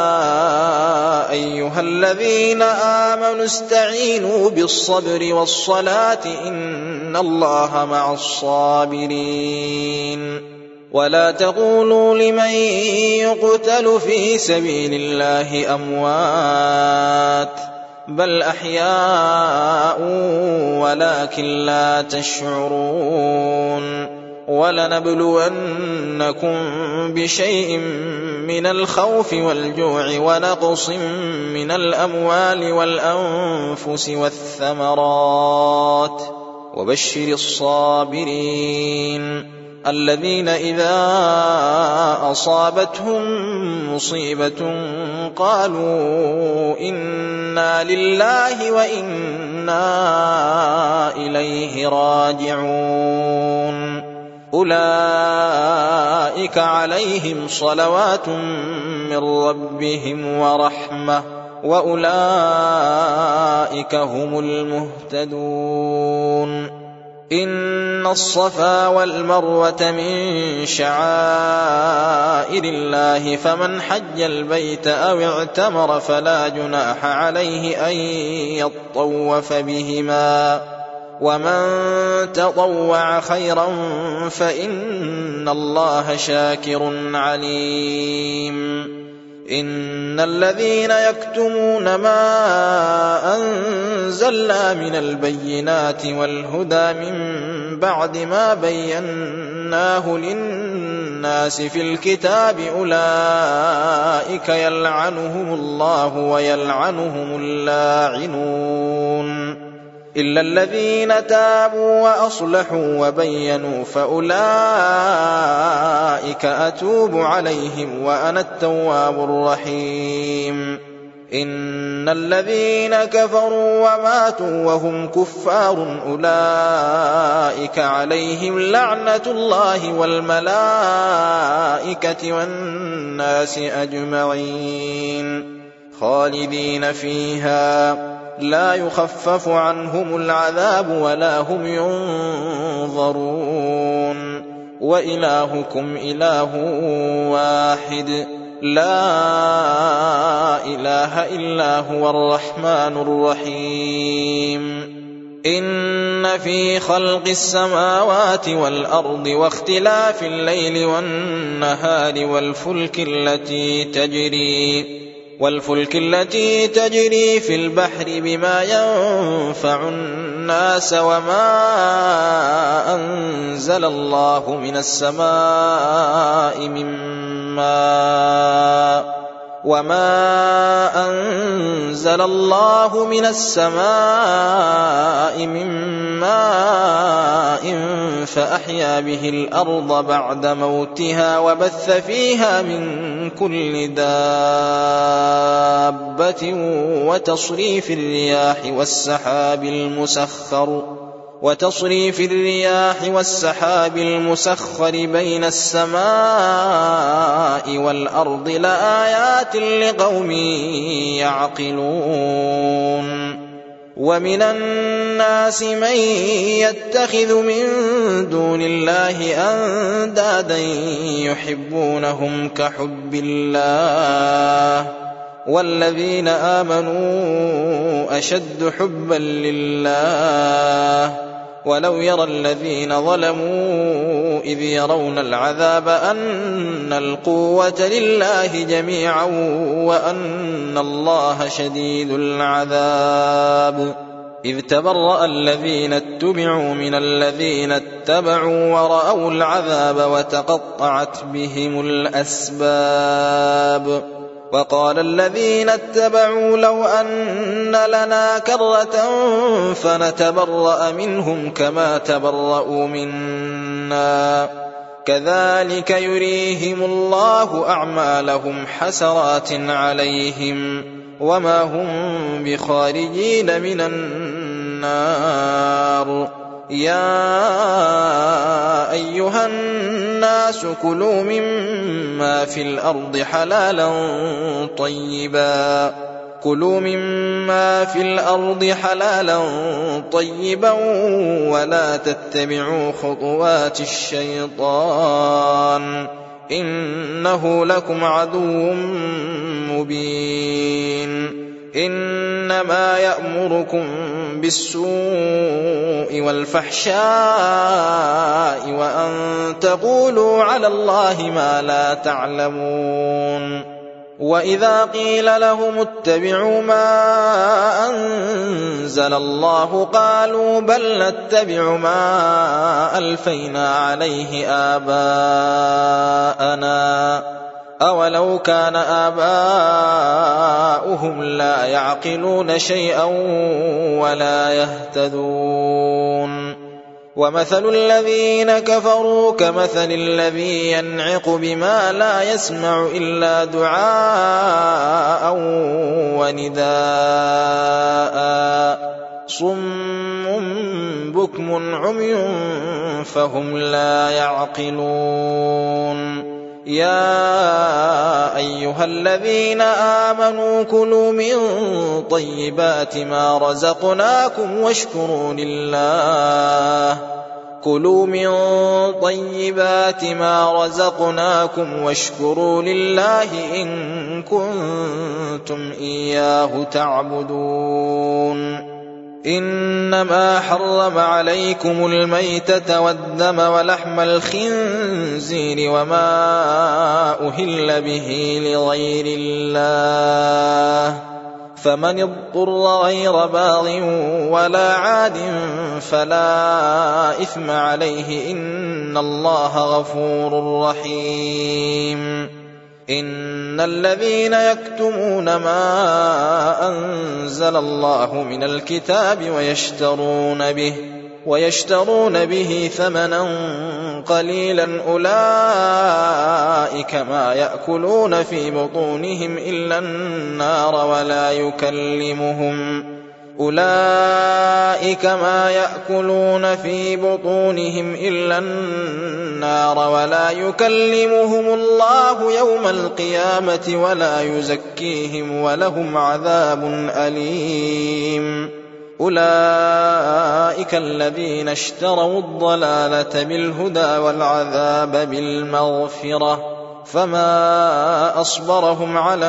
أيها الذين آمنوا استعينوا بالصبر والصلاة إن الله مع الصابرين ولا تقولوا لمن يقتل في سبيل الله أموات بل أحياء ولكن لا تشعرون ولنبلونكم بشيء من الخوف والجوع ونقص من الأموال والأنفس والثمرات وبشر الصابرين الذين إذا أصابتهم مصيبة قالوا إنا لله وإنا إليه راجعون أولئك عليهم صلوات من ربهم ورحمة وأولئك هم المهتدون إن الصفا والمروة من شعائر الله فمن حج البيت أو اعتمر فلا جناح عليه أن يطوف بهما ومن تطوع خيرا فإن الله شاكر عليم إن الذين يكتمون ما أنزلنا من البينات والهدى من بعد ما بيناه للناس في الكتاب أولئك يلعنهم الله ويلعنهم اللاعنون إلا الذين تابوا وأصلحوا وبينوا فأولئك أتوب عليهم وأنا التواب الرحيم إن الذين كفروا وماتوا وهم كفار أولئك عليهم لعنة الله والملائكة والناس أجمعين خالدين فيها لا يخفف عنهم العذاب ولا هم ينظرون وإلهكم إله واحد لا إله إلا هو الرحمن الرحيم إن في خلق السماوات والأرض واختلاف الليل والنهار والفلك التي تجري والفلك التي تجري في البحر بما ينفع الناس وما أنزل الله من السماء من ماء وما أنزل الله من السماء من ماء فأحيا به الأرض بعد موتها وبث فيها من كل دابة وتصريف الرياح والسحاب المسخر وتصريف الرياح والسحاب المسخر بين السماء والأرض لآيات لقوم يعقلون ومن الناس من يتخذ من دون الله أندادا يحبونهم كحب الله والذين آمنوا أشد حبا لله ولو يرى الذين ظلموا إذ يرون العذاب أن القوة لله جميعا وأن الله شديد العذاب إذ تبرأ الذين اتبعوا من الذين اتبعوا ورأوا العذاب وتقطعت بهم الأسباب وقال الذين اتبعوا لو أن لنا كرة فنتبرأ منهم كما تبرأوا منا كذلك يريهم الله أعمالهم حسرات عليهم وما هم بخارجين من النار. يا أيها الناس كلوا مما في الأرض حلالا طيبا كلوا مما في الأرض حلالا طيبا ولا تتبعوا خطوات الشيطان إنه لكم عدو مبين. إنما يأمركم بالسوء والفحشاء وأن تقولوا على الله ما لا تعلمون. وإذا قيل لهم اتبعوا ما أنزل الله قالوا بل نتبع ما ألفينا عليه آباءنا أولو كان آباؤهم لا يعقلون شيئا ولا يهتدون. ومثل الذين كفروا كمثل الذي ينعق بما لا يسمع إلا دعاء ونداء صم بكم عمي فهم لا يعقلون. يا أيها الذين آمنوا كلوا من طيبات ما رزقناكم واشكروا لله كلوا من طيبات ما رزقناكم واشكروا لله إن كنتم إياه تعبدون. إنما حرم عليكم الميتة والدم ولحم الخنزير وما أهل به لغير الله فمن اضطر غير باغ ولا عاد فلا إثم عليه إن الله غفور رحيم. إن الذين يكتمون ما أنزل الله من الكتاب ويشترون به ويشترون به ثمنا قليلا أولئك ما يأكلون في بطونهم إلا النار ولا يكلمهم أولئك ما يأكلون في بطونهم إلا النار ولا يكلمهم الله يوم القيامة ولا يزكيهم ولهم عذاب أليم. أولئك الذين اشتروا الضلالة بالهدى والعذاب بالمغفرة فما أصبرهم على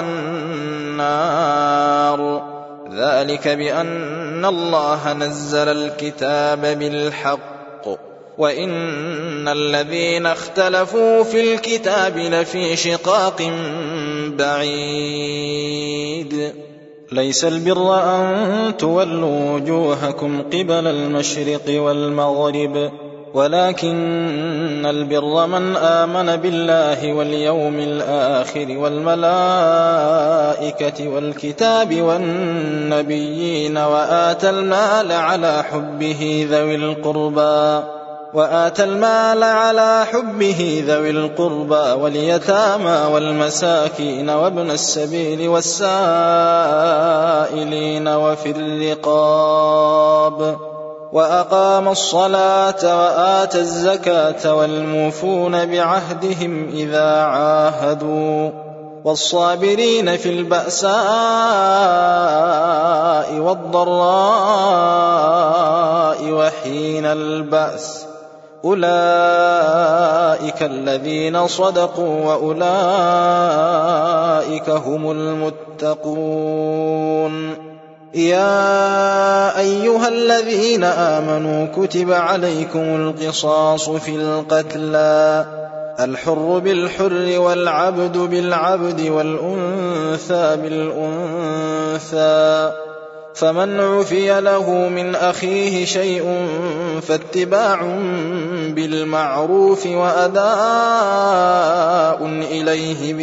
النار ذلك بأن الله نزل الكتاب بالحق وإن الذين اختلفوا في الكتاب لفي شقاق بعيد. ليس البر أن تولوا وجوهكم قبل المشرق والمغرب ولكن البر من آمن بالله واليوم الآخر والملائكة والكتاب والنبيين وآتى المال على حبه ذوي القربى وآتى المال على حبه ذوي القربى واليتامى والمساكين وابن السبيل والسائلين وفي الرقاب وأقام الصلاة وآتى الزكاة والموفون بعهدهم إذا عاهدوا والصابرين في البأساء والضراء وحين البأس أولئك الذين صدقوا وأولئك هم المتقون. يا أيها الذين آمنوا كتب عليكم القصاص في القتلى الحر بالحر والعبد بالعبد والأنثى بالأنثى فمن عفي له من أخيه شيء فاتباع بالمعروف وأداء إليه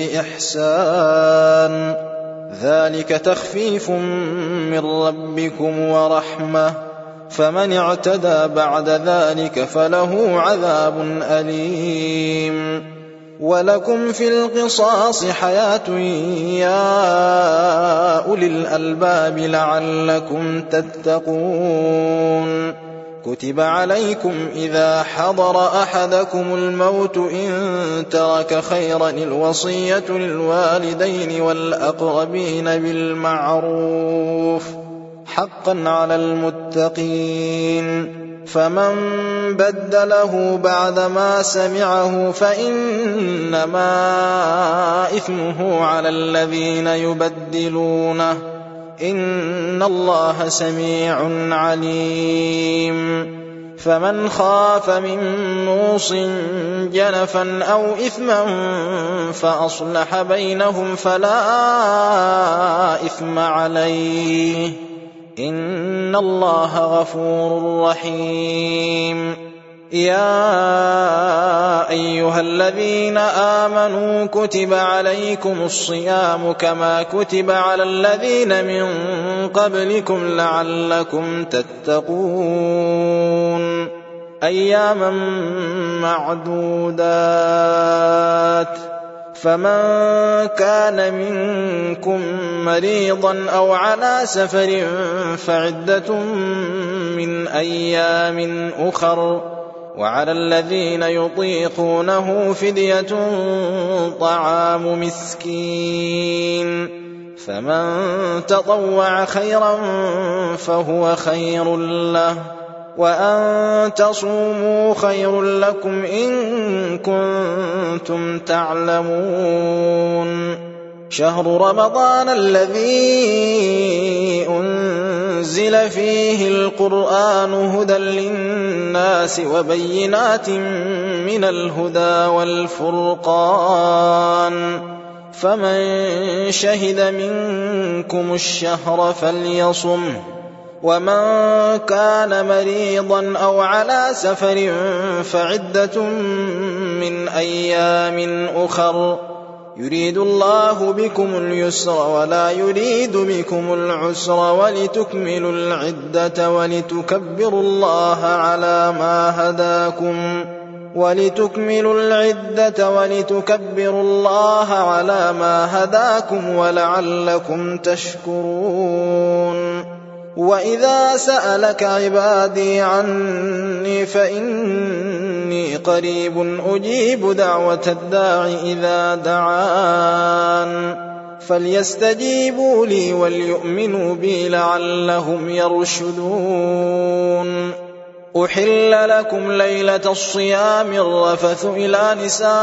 بإحسان ذلك تخفيف من ربكم ورحمة فمن اعتدى بعد ذلك فله عذاب أليم. ولكم في القصاص حياة يا أولي الألباب لعلكم تتقون. كتب عليكم إذا حضر أحدكم الموت إن ترك خيرا الوصية للوالدين والأقربين بالمعروف حقا على المتقين. فمن بدله بعدما سمعه فإنما إثمه على الذين يبدلونه إن الله سميع عليم. فمن خاف من موص جنفا أو إثما فأصلح بينهم فلا إثم عليه إن الله غفور رحيم. يا أيها الذين آمنوا كتب عليكم الصيام كما كتب على الذين من قبلكم لعلكم تتقون. أياما معدودات. فمن كان منكم مريضا أو على سفر فعدة من أيام أخر وعلى الذين يطيقونه فدية طعام مسكين فمن تطوع خيرا فهو خير له وأن تصوموا خير لكم إن كنتم تعلمون. شهر رمضان الذي أنزل فيه القرآن هدى للناس وبينات من الهدى والفرقان فمن شهد منكم الشهر فليصمه ومن كان مريضا أو على سفر فعدة من أيام أخر يريد الله بكم اليسر ولا يريد بكم العسر ولتكملوا العدة ولتكبروا الله على ما هداكم ولتكملوا العدة ولتكبروا الله على ما هداكم ولعلكم تشكرون. وإذا سألك عبادي عني فإني قريب أجيب دعوة الداع إذا دعان فليستجيبوا لي وليؤمنوا بي لعلهم يرشدون. أحل لكم ليلة الصيام الرفث إلى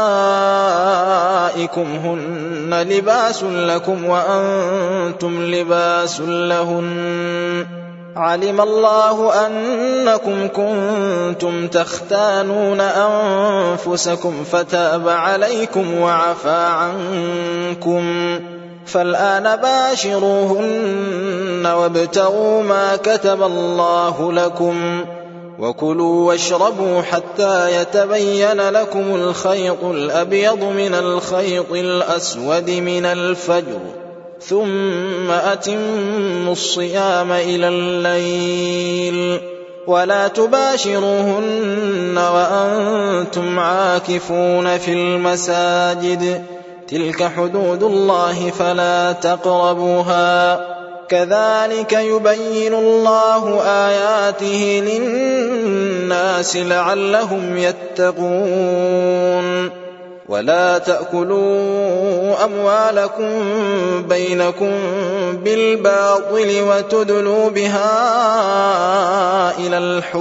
نسائكم هن لباس لكم وأنتم لباس لهن علم الله أنكم كنتم تختانون أنفسكم فتاب عليكم وعفى عنكم فالآن باشروهن وابتغوا ما كتب الله لكم وكلوا واشربوا حتى يتبين لكم الخيط الأبيض من الخيط الأسود من الفجر ثم أتموا الصيام إلى الليل ولا تباشروهن وأنتم عاكفون في المساجد تلك حدود الله فلا تقربوها كذلك يبين الله آياته للناس لعلهم يتقون. ولا تأكلوا أموالكم بينكم بالباطل وتدلوا بها إلى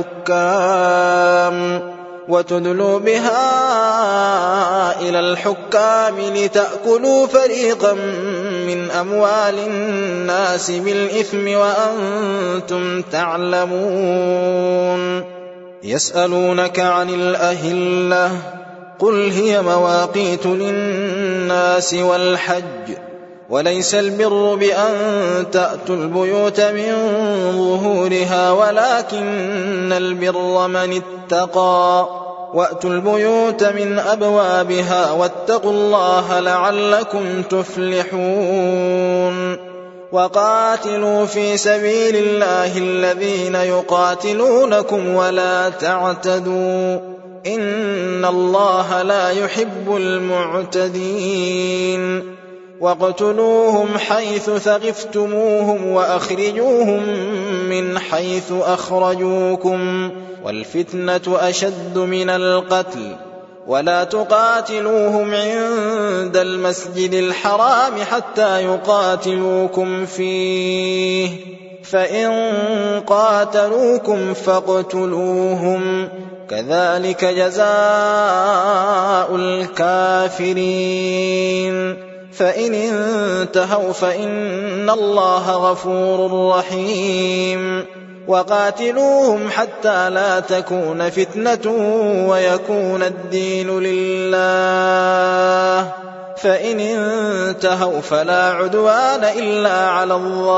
الحكام وتدلوا بها إلى الحكام لتأكلوا فريقا من أموال الناس بالإثم وأنتم تعلمون. يسألونك عن الأهلة قل هي مواقيت للناس والحج وليس البر بأن تأتوا البيوت من ظهورها ولكن البر من اتقى وأتوا البيوت من أبوابها واتقوا الله لعلكم تفلحون. وقاتلوا في سبيل الله الذين يقاتلونكم ولا تعتدوا إن الله لا يحب المعتدين واقتلوهم حيث ثقفتموهم وأخرجوهم من حيث أخرجوكم والفتنة أشد من القتل ولا تقاتلوهم عند المسجد الحرام حتى يقاتلوكم فيه فإن قاتلوكم فاقتلوهم كذلك جزاء الكافرين فإن انتهوا فإن الله غفور رحيم وقاتلوهم حتى لا تكون فتنة ويكون الدين لله فإن انتهوا فلا عدوان إلا على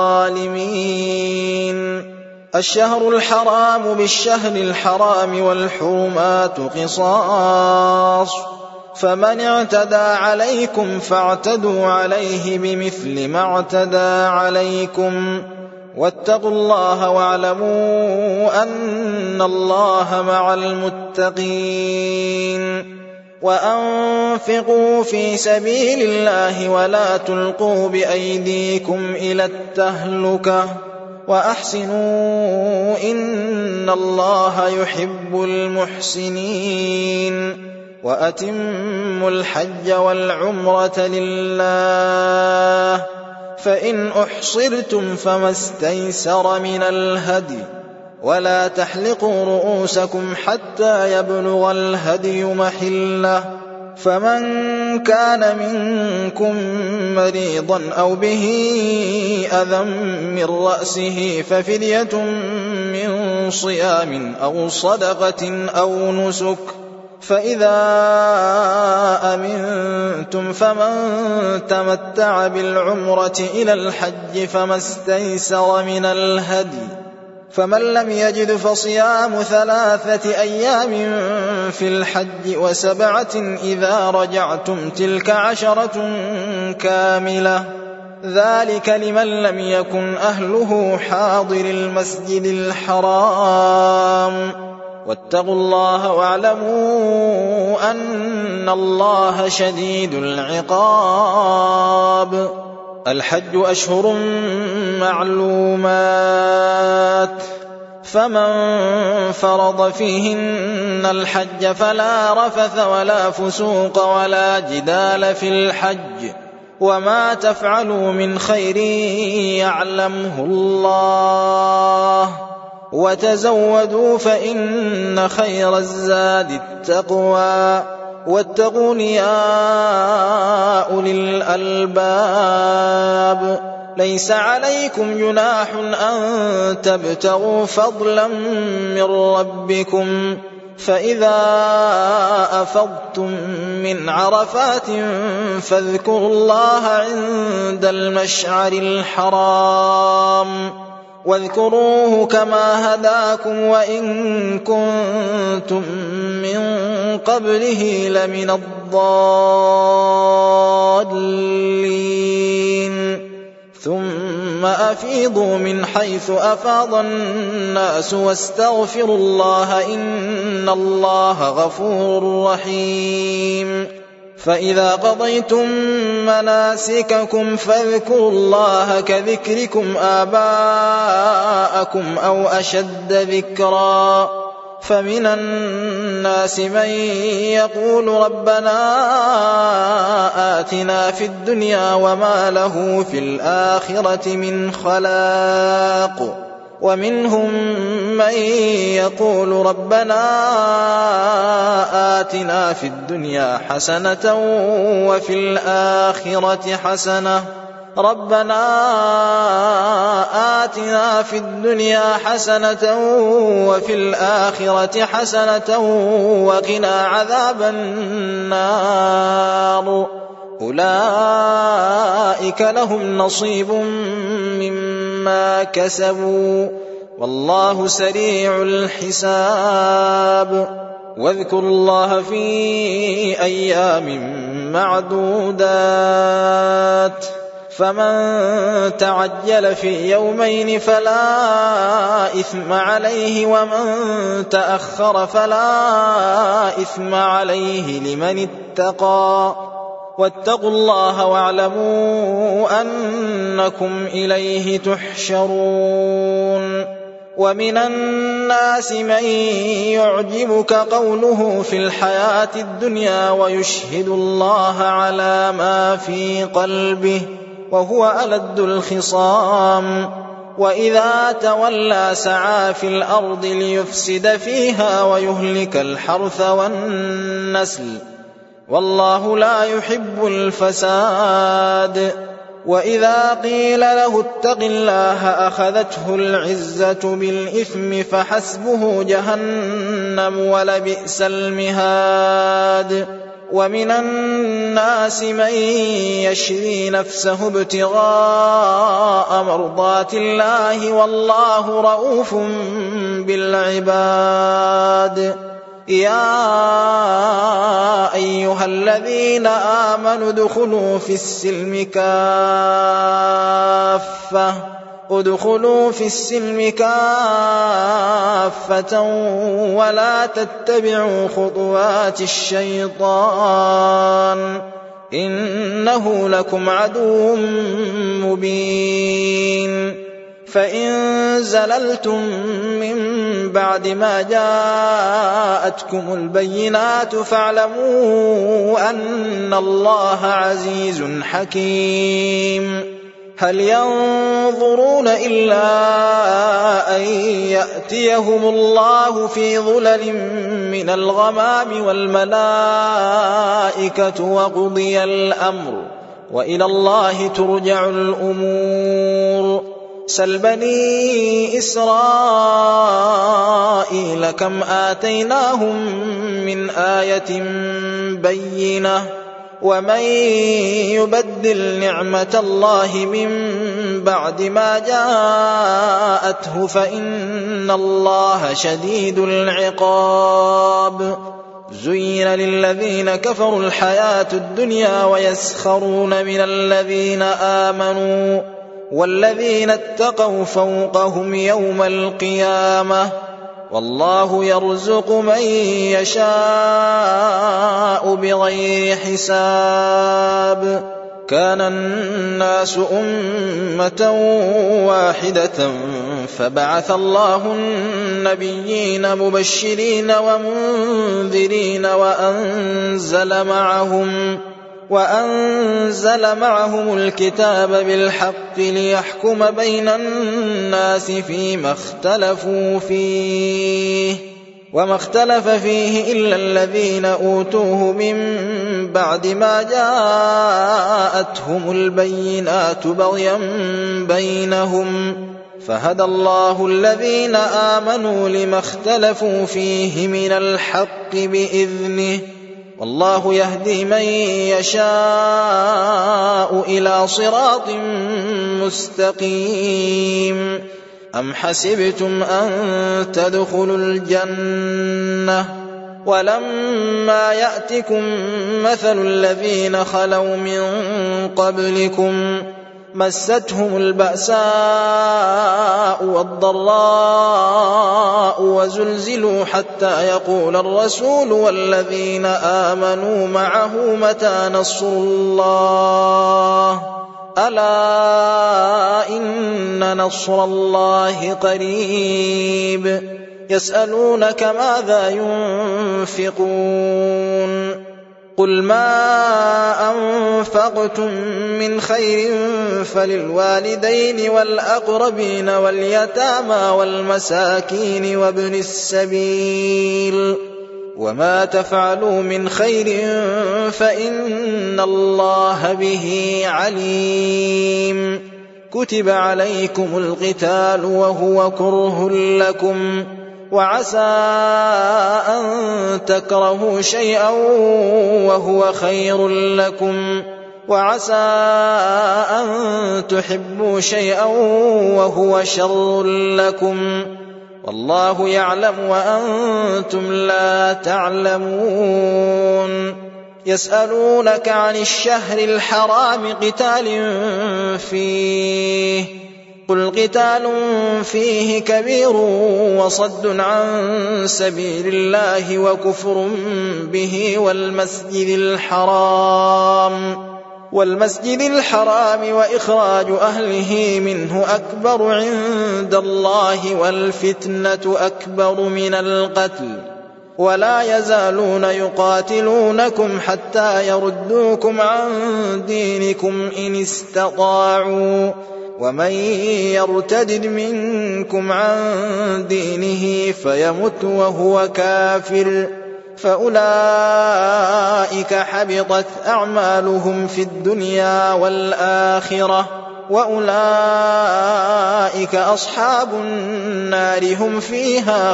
الظالمين الشهر الحرام بالشهر الحرام والحرمات قصاص فمن اعتدى عليكم فاعتدوا عليه بمثل ما اعتدى عليكم واتقوا الله واعلموا أن الله مع المتقين وأنفقوا في سبيل الله ولا تلقوا بأيديكم إلى التهلكة وأحسنوا إن الله يحب المحسنين وأتموا الحج والعمرة لله فإن أحصرتم فما استيسر من الهدي ولا تحلقوا رؤوسكم حتى يبلغ الهدي محله فمن كان منكم مريضا أو به أذى من رأسه ففدية من صيام أو صدقة أو نسك فإذا أمنتم فمن تمتع بالعمرة إلى الحج فما استيسر من الهدي فمن لم يجد فصيام ثلاثة أيام في الحج وسبعة إذا رجعتم تلك عشرة كاملة ذلك لمن لم يكن أهله حاضر المسجد الحرام واتقوا الله واعلموا أن الله شديد العقاب الحج أشهر معلومات فمن فرض فيهن الحج فلا رفث ولا فسوق ولا جدال في الحج وما تفعلوا من خير يعلمه الله وتزودوا فإن خير الزاد التقوى واتقون يا أولي الألباب ليس عليكم جناح أن تبتغوا فضلا من ربكم فإذا أفضتم من عرفات فاذكروا الله عند المشعر الحرام واذكروه كما هداكم وإن كنتم من قبله لمن الضالين ثم أفيضوا من حيث أفاض الناس واستغفروا الله إن الله غفور رحيم فإذا قضيتم مناسككم فاذكروا الله كذكركم آباءكم أو أشد ذكرا فمن الناس من يقول ربنا آتنا في الدنيا وما له في الآخرة من خلاق ومنهم من يقول ربنا آتنا في الدنيا حسنة وفي الآخرة حسنة ربنا آتنا في الدنيا حسنة وفي الآخرة حسنة وقنا عذاب النار أولئك لهم نصيب مما كسبوا والله سريع الحساب واذكروا الله في أيام معدودات فمن تعجل في يومين فلا إثم عليه ومن تأخر فلا إثم عليه لمن اتقى واتقوا الله واعلموا أنكم إليه تحشرون ومن الناس من يعجبك قوله في الحياة الدنيا ويشهد الله على ما في قلبه وهو ألد الخصام وإذا تولى سعى في الأرض ليفسد فيها ويهلك الحرث والنسل والله لا يحب الفساد وإذا قيل له اتق الله أخذته العزة بالإثم فحسبه جهنم ولبئس المهاد ومن الناس من يشري نفسه ابتغاء مرضات الله والله رؤوف بالعباد يا أيها الذين آمنوا ادخلوا في السلم كافة ادخلوا في السلم كافة ولا تتبعوا خطوات الشيطان إنه لكم عدو مبين فإن زللتم من بعد ما جاءتكم البينات فاعلموا أن الله عزيز حكيم هل ينظرون إلا أن يأتيهم الله في ظلل من الغمام والملائكة وقضي الأمر وإلى الله ترجع الأمور سل بني إسرائيل كم آتيناهم من آية بينة ومن يبدل نعمة الله من بعد ما جاءته فإن الله شديد العقاب زين للذين كفروا الحياة الدنيا ويسخرون من الذين آمنوا والذين اتقوا فوقهم يوم القيامة والله يرزق من يشاء بغير حساب كان الناس أمة واحدة فبعث الله النبيين مبشرين ومنذرين وأنزل معهم وأنزل معهم الكتاب بالحق ليحكم بين الناس فيما اختلفوا فيه وما اختلف فيه إلا الذين أوتوه من بعد ما جاءتهم البينات بغيا بينهم فهدى الله الذين آمنوا لما اختلفوا فيه من الحق بإذنه والله يهدي من يشاء إلى صراط مستقيم أم حسبتم أن تدخلوا الجنة ولما يأتكم مثل الذين خلوا من قبلكم مستهم البأساء والضراء وزلزلوا حتى يقول الرسول والذين آمنوا معه متى نصر الله ألا إن نصر الله قريب يسألونك ماذا ينفقون قل ما أنفقتم من خير فللوالدين والأقربين واليتامى والمساكين وابن السبيل وما تفعلوا من خير فإن الله به عليم كتب عليكم القتال وهو كره لكم وعسى أن تكرهوا شيئا وهو خير لكم وعسى أن تحبوا شيئا وهو شر لكم والله يعلم وأنتم لا تعلمون يسألونك عن الشهر الحرام قتال فيه قل قتال فيه كبير وصد عن سبيل الله وكفر به والمسجد الحرام والمسجد الحرام وإخراج أهله منه أكبر عند الله والفتنة أكبر من القتل ولا يزالون يقاتلونكم حتى يردوكم عن دينكم إن استطاعوا ومن يرتد منكم عن دينه فيمت وهو كافر فأولئك حبطت أعمالهم في الدنيا والآخرة وأولئك أصحاب النار هم فيها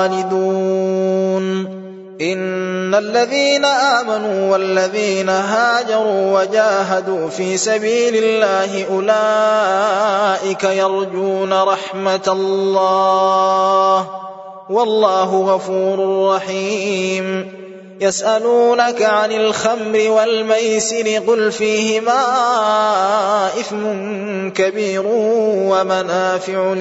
خالدون إن الذين آمنوا والذين هاجروا وجاهدوا في سبيل الله أولئك يرجون رحمة الله والله غفور رحيم يسألونك عن الخمر والميسر قل فيهما إثم كبير ومنافع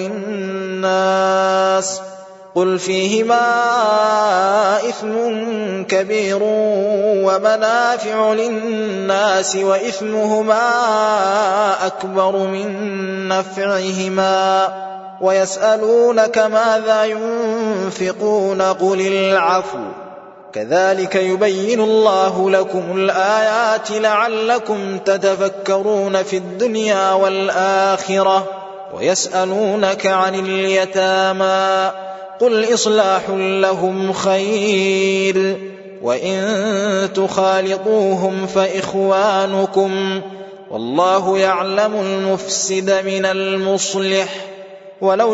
للناس قل فيهما إثم كبير ومنافع للناس وإثمهما أكبر من نفعهما ويسألونك ماذا ينفقون قل العفو كذلك يبين الله لكم الآيات لعلكم تتفكرون في الدنيا والآخرة ويسألونك عن اليتامى قل إصلاح لهم خير وإن تخالطوهم فإخوانكم والله يعلم المفسد من المصلح ولو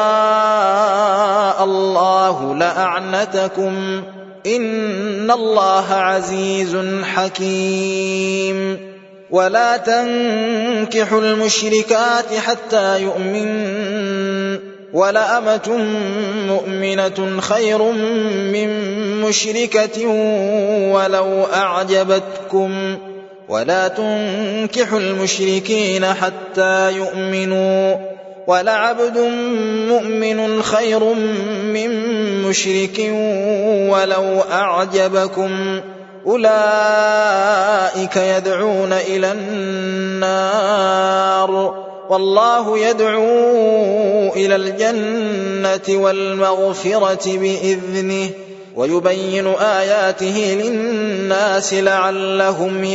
شاء الله لأعنتكم إن الله عزيز حكيم ولا تنكحوا المشركات حتى يؤمنن ولأمة مؤمنة خير من مشركة ولو أعجبتكم ولا تنكحوا المشركين حتى يؤمنوا ولعبد مؤمن خير من مشرك ولو أعجبكم أولئك يدعون إلى النار والله يدعو إلى الجنة والمغفرة بإذنه ويبين آياته للناس لعلهم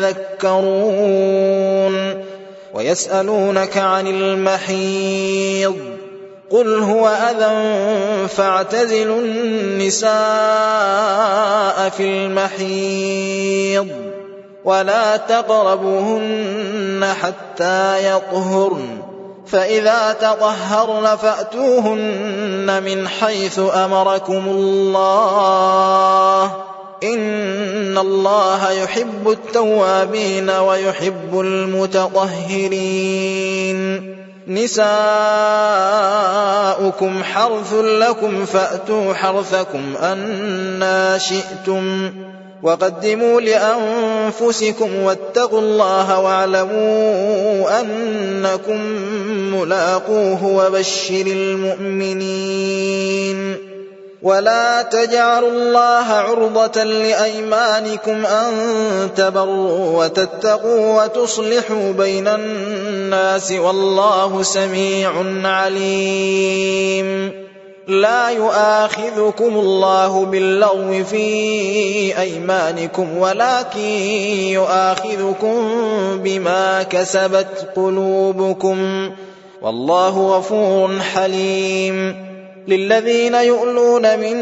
يتذكرون ويسألونك عن المحيض قل هو أذى فاعتزلوا النساء في المحيض ولا تقربوهن حتى يطهرن فإذا تطهرن فأتوهن من حيث أمركم الله إن الله يحب التوابين ويحب المتطهرين نساؤكم حرث لكم فأتوا حرثكم أنى شئتم وقدموا لأنفسكم واتقوا الله واعلموا أنكم ملاقوه وبشر المؤمنين ولا تجعلوا الله عرضة لأيمانكم أن تبروا وتتقوا وتصلحوا بين الناس والله سميع عليم لا يؤاخذكم الله باللغو في أيمانكم ولكن يؤاخذكم بما كسبت قلوبكم والله غفور حليم للذين يؤلون من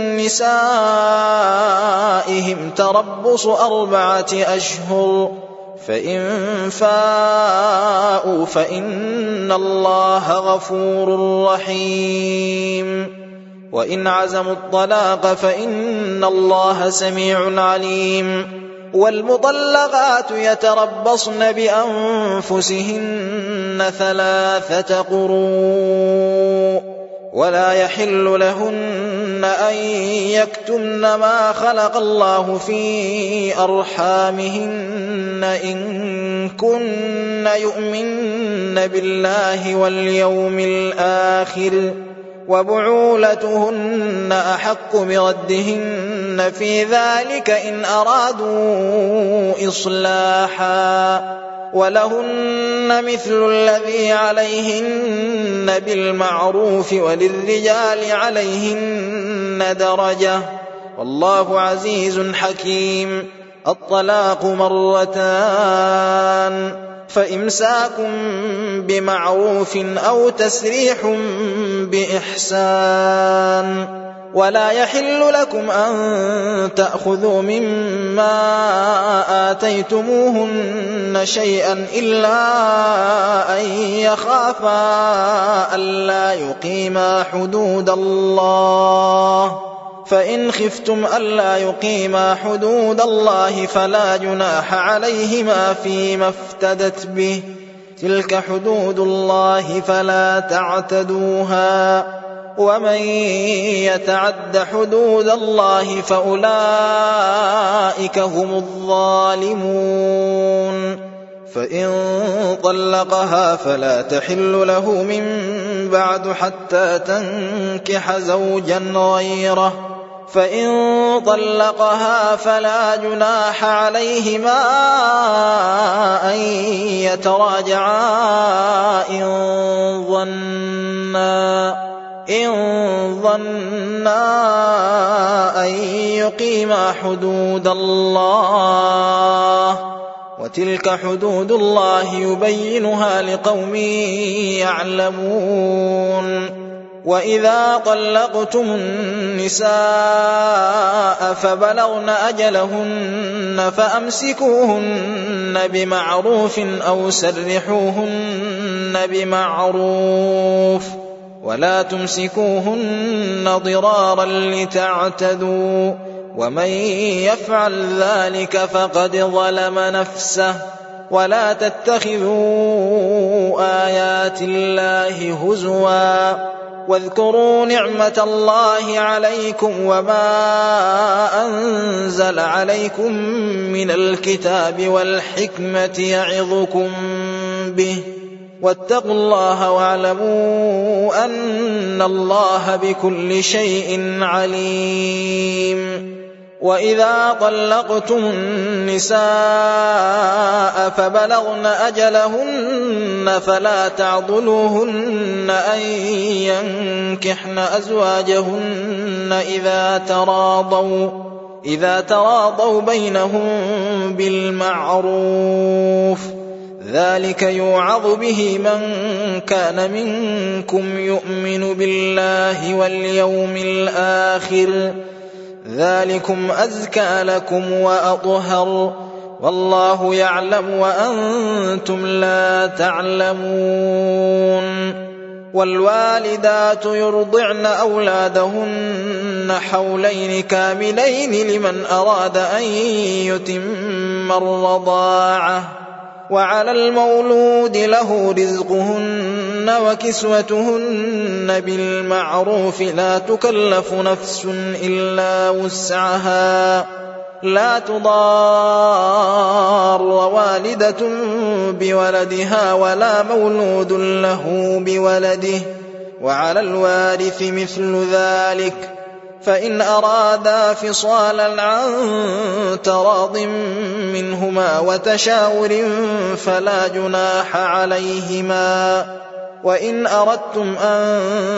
نسائهم تربص أربعة أشهر فإن فاءوا فإن الله غفور رحيم وإن عزموا الطلاق فإن الله سميع عليم والمطلقات يتربصن بأنفسهن ثلاثة قروء ولا يحل لهن أن يكتمن ما خلق الله في أرحامهن إن كن يؤمن بالله واليوم الآخر وبعولتهن أحق بردهن في ذلك إن أرادوا إصلاحا ولهن مثل الذي عليهن بالمعروف وللرجال عليهن درجة والله عزيز حكيم. الطلاق مرتان فإمساك بمعروف أو تسريح بإحسان ولا يحل لكم أن تأخذوا مما آتيتموهن شيئا إلا أن يخافا ألا يقيما حدود الله فإن خفتم ألا يقيما حدود الله فلا جناح عليهما فيما افتدت به تلك حدود الله فلا تعتدوها ومن يتعد حدود الله فأولئك هم الظالمون. فإن طلقها فلا تحل له من بعد حتى تنكح زوجا غيره فإن طلقها فلا جناح عليهما أن يتراجعا إن ظنا إن ظنا أن يقيما حدود الله وتلك حدود الله يبينها لقوم يعلمون. وإذا طلقتم النساء فبلغن أجلهن فأمسكوهن بمعروف أو سرحوهن بمعروف ولا تمسكوهن ضرارا لتعتدوا ومن يفعل ذلك فقد ظلم نفسه ولا تتخذوا آيات الله هزوا واذكروا نعمة الله عليكم وما أنزل عليكم من الكتاب والحكمة يعظكم به واتقوا الله واعلموا أن الله بكل شيء عليم. وإذا طلقتم النساء فبلغن أجلهن فلا تعضلوهن أن ينكحن أزواجهن إذا تراضوا إذا تراضوا بينهم بالمعروف ذلك يوعظ به من كان منكم يؤمن بالله واليوم الآخر ذلكم أزكى لكم وأطهر والله يعلم وأنتم لا تعلمون. والوالدات يرضعن أولادهن حولين كاملين لمن أراد أن يتم الرضاعة وعلى المولود له رزقهن وكسوتهن بالمعروف لا تكلف نفس إلا وسعها لا تضار والدة بولدها ولا مولود له بولده وعلى الوارث مثل ذلك فإن أرادا فصالا عن تراض منهما وتشاور فلا جناح عليهما. وإن أردتم أن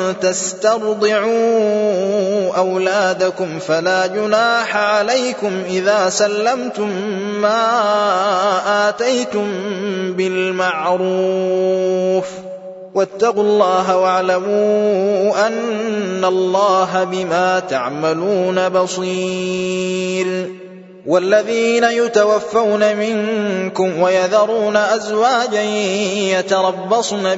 تسترضعوا أولادكم فلا جناح عليكم إذا سلمتم ما آتيتم بالمعروف واتقوا الله واعلموا أن الله بما تعملون بصير. والذين يتوفون منكم ويذرون أزواجا يتربصن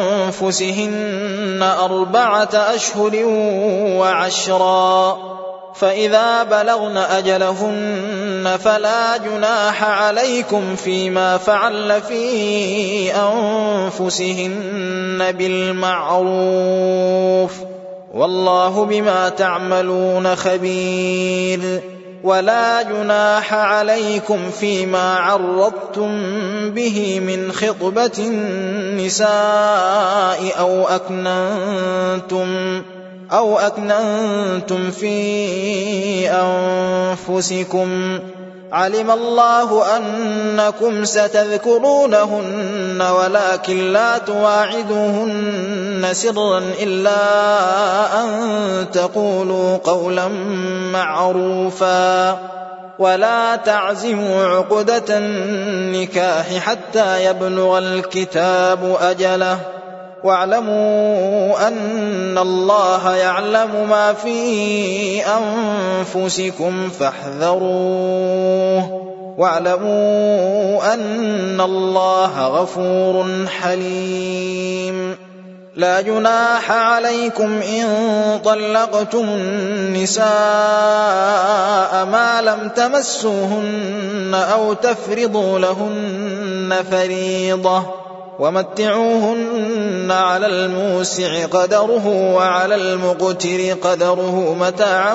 بأنفسهن أربعة أشهر وعشرا فإذا بلغن أجلهن فلا جناح عليكم فيما فعل في أنفسهن بالمعروف والله بما تعملون خبير. ولا جناح عليكم فيما عرضتم به من خطبة النساء أو أكننتم أو أكننتم في أنفسكم علم الله أنكم ستذكرونهن ولكن لا تواعدوهن سرا إلا أن تقولوا قولا معروفا ولا تعزموا عقدة النكاح حتى يبلغ الكتاب أجله واعلموا أن الله يعلم ما في أنفسكم فاحذروه واعلموا أن الله غفور حليم. لا جناح عليكم إن طلقتم النساء ما لم تمسوهن أو تفرضوا لهن فريضة ومتعوهن على الموسع قدره وعلى المقتر قدره متاعا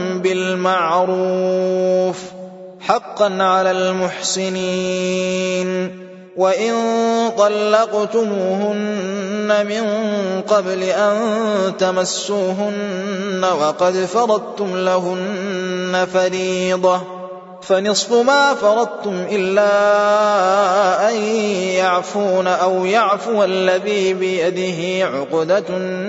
بالمعروف حقا على المحسنين. وإن طلقتموهن من قبل أن تمسوهن وقد فرضتم لهن فريضة فنصف ما فرضتم إلا أن يعفون أو يعفو الذي بيده عقدة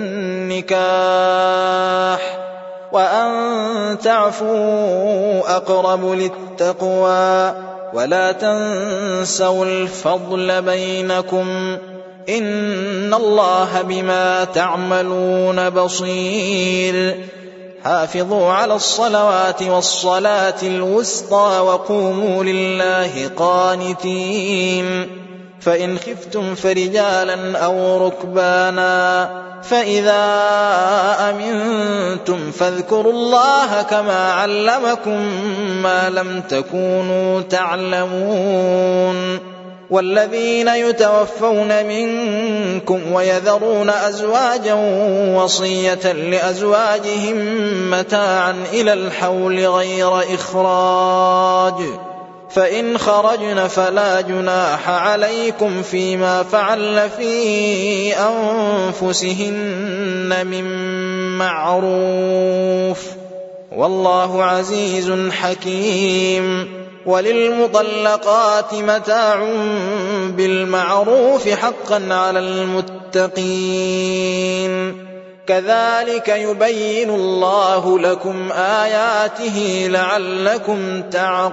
النكاح وأن تعفوا أقرب للتقوى ولا تنسوا الفضل بينكم إن الله بما تعملون بصير. حافظوا على الصلوات والصلاة الوسطى وقوموا لله قانتين. فإن خفتم فرجالا أو ركبانا فإذا أمنتم فاذكروا الله كما علمكم ما لم تكونوا تعلمون. والذين يتوفون منكم ويذرون أزواجا وصية لأزواجهم متاعا إلى الحول غير إخراج فإن خرجن فلا جناح عليكم فيما فعل في أنفسهن من معروف والله عزيز حكيم. وللمطلقات متاع بالمعروف حقا على المتقين كذلك يبين الله لكم آياته لعلكم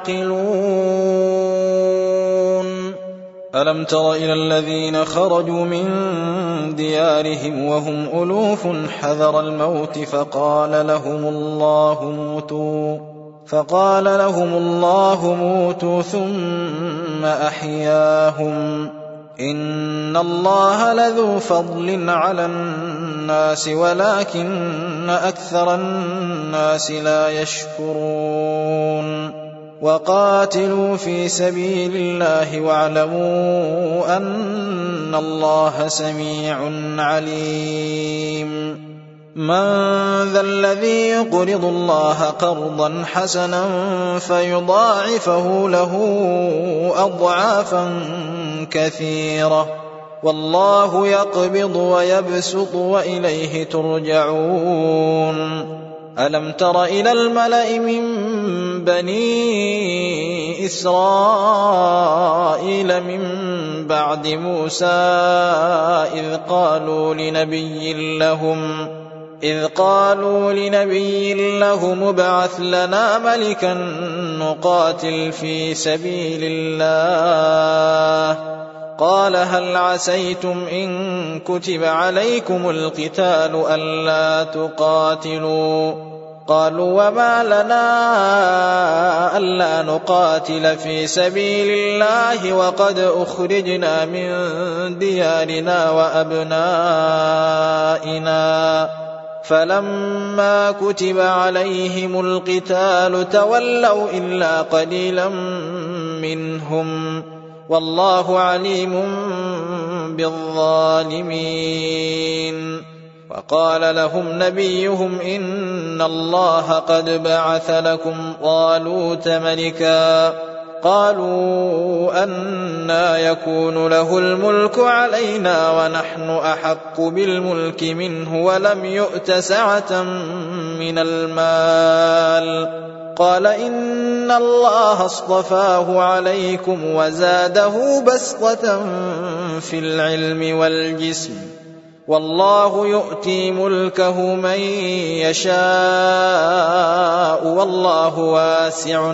تعقلون. ألم تر إلى الذين خرجوا من ديارهم وهم ألوف حذر الموت فقال لهم الله موتوا فقال لهم الله موتوا ثم أحياهم إن الله لذو فضل على الناس ولكن أكثر الناس لا يشكرون. وقاتلوا في سبيل الله واعلموا أن الله سميع عليم. من ذا الذي يقرض الله قرضا حسنا فيضاعفه له أضعافا كثيرة والله يقبض ويبسط وإليه ترجعون. ألم تر إلى الملأ من بني إسرائيل من بعد موسى إذ قالوا لنبي لهم إذ قالوا لنبي لهم ابعث لنا ملكا نقاتل في سبيل الله قال هل عسيتم إن كتب عليكم القتال ألا تقاتلوا قالوا وما لنا ألا نقاتل في سبيل الله وقد أخرجنا من ديارنا وأبنائنا فلما كتب عليهم القتال تولوا إلا قليلا منهم والله عليم بالظالمين. وقال لهم نبيهم إن الله قد بعث لكم طالوت ملكا قالوا أنى يكون له الملك علينا ونحن أحق بالملك منه ولم يؤت سعة من المال قال إن الله اصطفاه عليكم وزاده بسطة في العلم والجسم والله يؤتي ملكه من يشاء والله واسع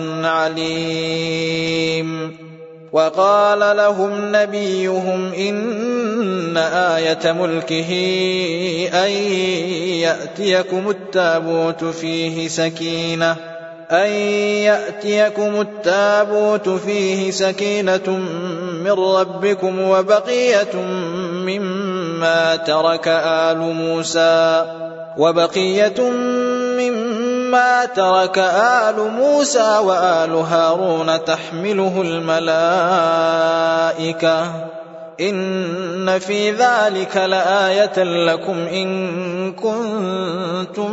عليم. وقال لهم نبيهم إن آية ملكه أن يأتيكم التابوت فيه سكينة أن يأتيكم التابوت فيه سكينة من ربكم وبقية مما ترك آل موسى وبقية مما ترك آل موسى وآل هارون تحمله الملائكة إن في ذلك لآية لكم إن كنتم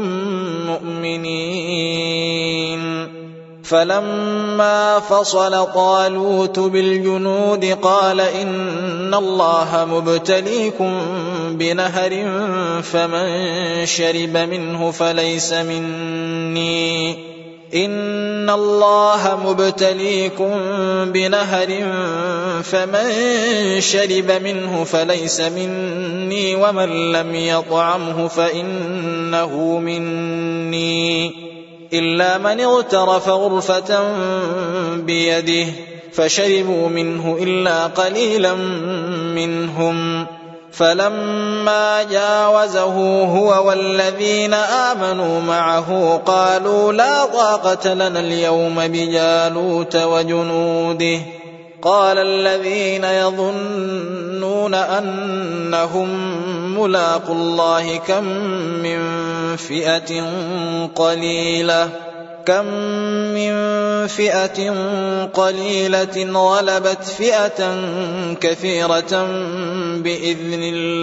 مؤمنين. فلما فصل طالوت بالجنود قال إن الله مبتليكم بنهر فمن شرب منه فليس مني إن الله مبتليكم بنهر فمن شرب منه فليس مني ومن لم يطعمه فإنه مني إلا من اغترف غرفة بيده فشربوا منه إلا قليلا منهم فلما جاوزه هو والذين آمنوا معه قالوا لا طاقة لنا اليوم بجالوت وجنوده قال الذين يظنون أنهم ملاقو الله كم من فئة قليلة كم من فئة قليلة غلبت فئة كثيرة بإذن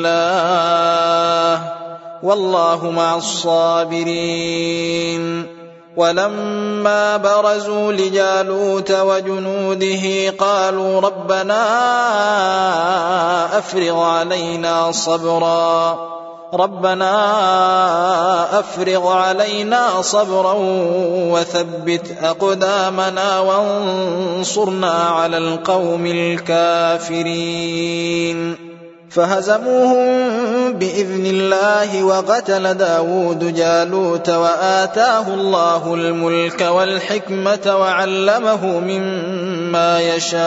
الله والله مع الصابرين. ولما برزوا لجالوت وجنوده قالوا ربنا أفرغ علينا صبرا ربنا أفرغ علينا صبرا وثبت أقدامنا وانصرنا على القوم الكافرين. فهزموهم بإذن الله وقتل داود جالوت وآتاه الله الملك والحكمة وعلمه مما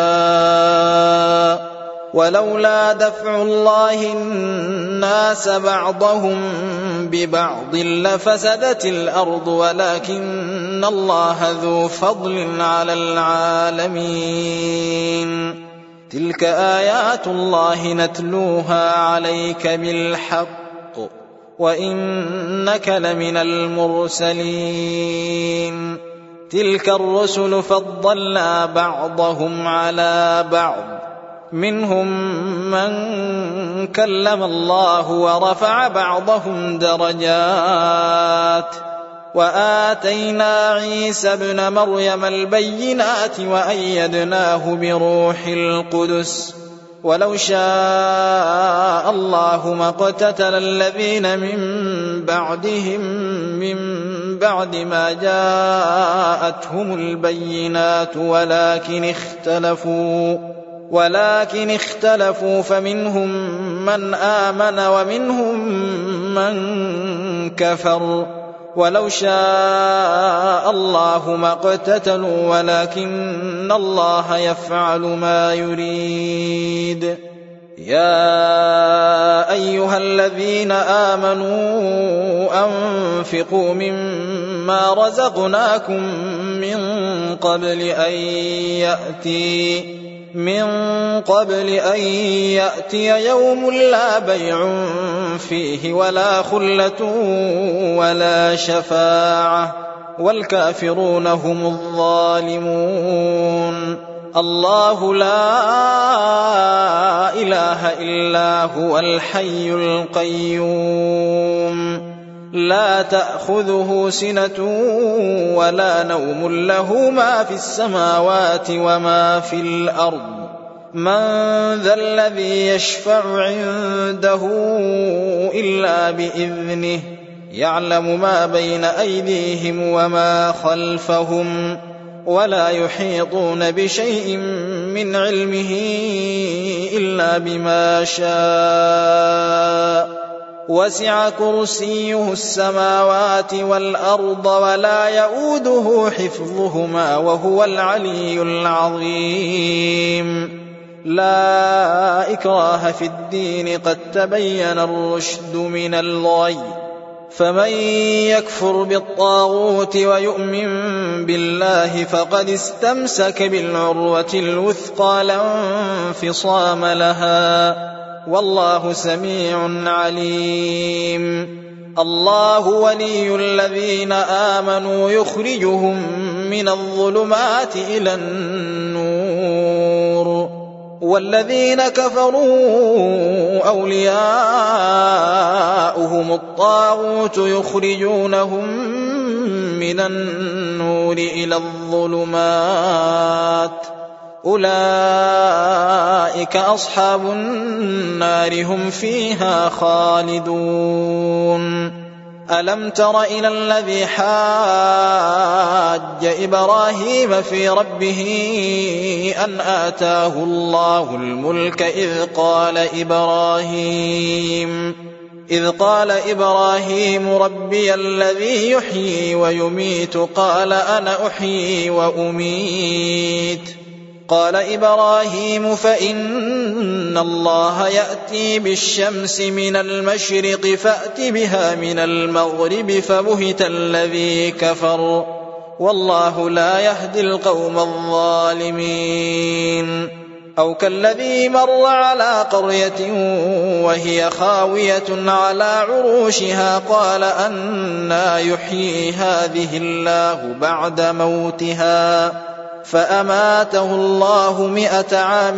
يشاء ولولا دفع الله الناس بعضهم ببعض لفسدت الأرض ولكن الله ذو فضل على العالمين. تلك آيات الله نتلوها عليك بالحق وإنك لمن المرسلين. تلك الرسل فضلنا بعضهم على بعض منهم من كلم الله ورفع بعضهم درجات وآتينا عيسى ابن مريم البينات وأيدناه بروح القدس ولو شاء الله ما اقتتل الذين من بعدهم من بعد ما جاءتهم البينات ولكن اختلفوا ولكن اختلفوا فمنهم من آمن ومنهم من كفر ولو شاء الله ما اقتتلوا ولكن الله يفعل ما يريد. يا أيها الذين آمنوا أنفقوا مما رزقناكم من قبل أن يأتي من قبل أن يأتي يوم لا بيع فيه ولا خلة ولا شفاعة والكافرون هم الظالمون. الله لا إله إلا هو الحي القيوم لا تأخذه سنة ولا نوم له ما في السماوات وما في الأرض من ذا الذي يشفع عنده إلا بإذنه يعلم ما بين أيديهم وما خلفهم ولا يحيطون بشيء من علمه إلا بما شاء وسع كرسيه السماوات والأرض ولا يؤوده حفظهما وهو العلي العظيم. لا إكراه في الدين قد تبين الرشد من الغي فمن يكفر بالطاغوت ويؤمن بالله فقد استمسك بالعروة الوثقى لا انفصام لها والله سميع عليم. الله ولي الذين آمنوا يخرجهم من الظلمات إلى النور والذين كفروا أولياؤهم الطاغوت يخرجونهم من النور إلى الظلمات أولئك أصحاب النار هم فيها خالدون. ألم تر إلى الذي حاج إبراهيم في ربه أن آتاه الله الملك إذ قال إبراهيم إذ قال إبراهيم ربي الذي يحيي ويميت قال أنا أحيي وأميت قال إبراهيم فإن الله يأتي بالشمس من المشرق فأت بها من المغرب فبهت الذي كفر والله لا يهدي القوم الظالمين. أو كالذي مر على قرية وهي خاوية على عروشها قال أنى يحيي هذه الله بعد موتها فأماته الله مئة عام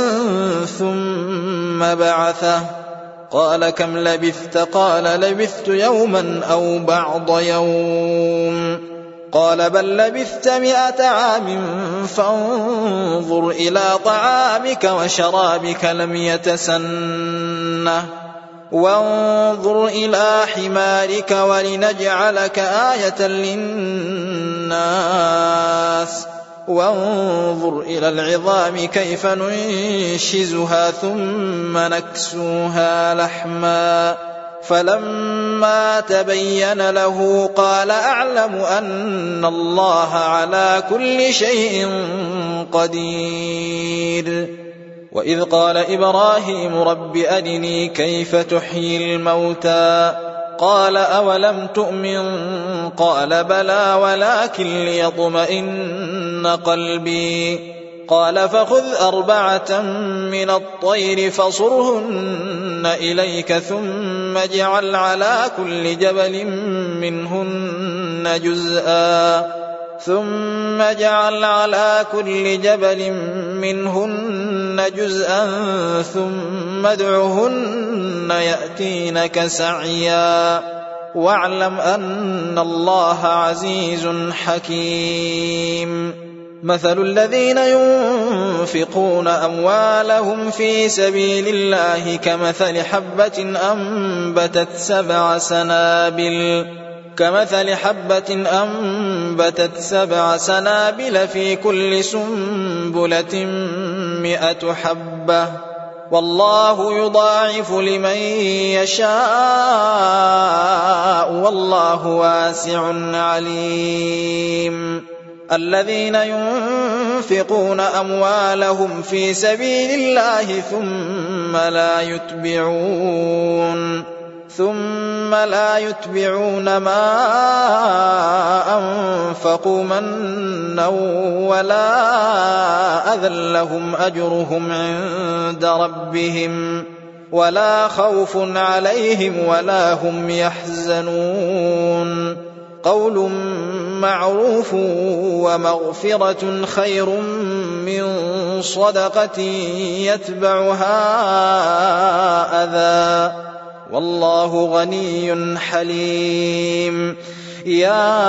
ثم بعثه قال كم لبثت قال لبثت يوما أو بعض يوم قال بل لبثت مئة عام فانظر إلى طعامك وشرابك لم يتسنه وانظر إلى حمارك ولنجعلك آية للناس وانظر إلى العظام كيف ننشزها ثم نكسوها لحما فلما تبين له قال أعلم أن الله على كل شيء قدير. وإذ قال إبراهيم رب أرني كيف تحيي الموتى قال أولم تؤمن قال بلى ولكن ليطمئن قلبي قال فخذ أربعة من الطير فصرهن إليك ثم اجعل على كل جبل منهن جزءا ثم اجعل على كل جبل منهن جزءا ثم ادعهن يأتينك سعيا واعلم أن الله عزيز حكيم. مثل الذين ينفقون أموالهم في سبيل الله كمثل حبة أنبتت سبع سنابل كمثل حبة أنبتت سبع سنابل في كل سنبلة مئة حبة والله يضاعف لمن يشاء والله واسع عليم. الذين ينفقون أموالهم في سبيل الله ثم لا يتبعون ثم لا يتبعون ما أنفقوا منا ولا أذى لهم أجرهم عند ربهم ولا خوف عليهم ولا هم يحزنون قول معروف ومغفرة خير من صدقة يتبعها أذى والله غني حليم يا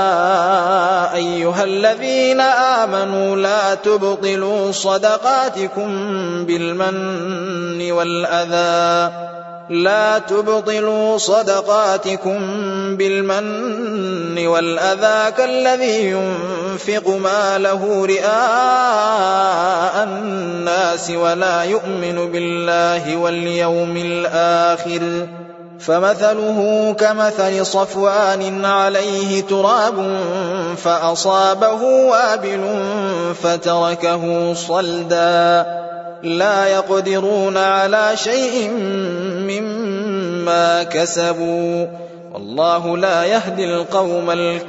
أيها الذين آمنوا لا تبطلوا صدقاتكم بالمن والأذى لا تبطلوا صدقاتكم بالمن والأذى كالذي ينفق ماله رئاء الناس ولا يؤمن بالله واليوم الآخر فمثله كمثل صفوان عليه تراب فأصابه وابل فتركه صلدا لا يقدرون على شيء مما كسبوا والله لا يهدي القوم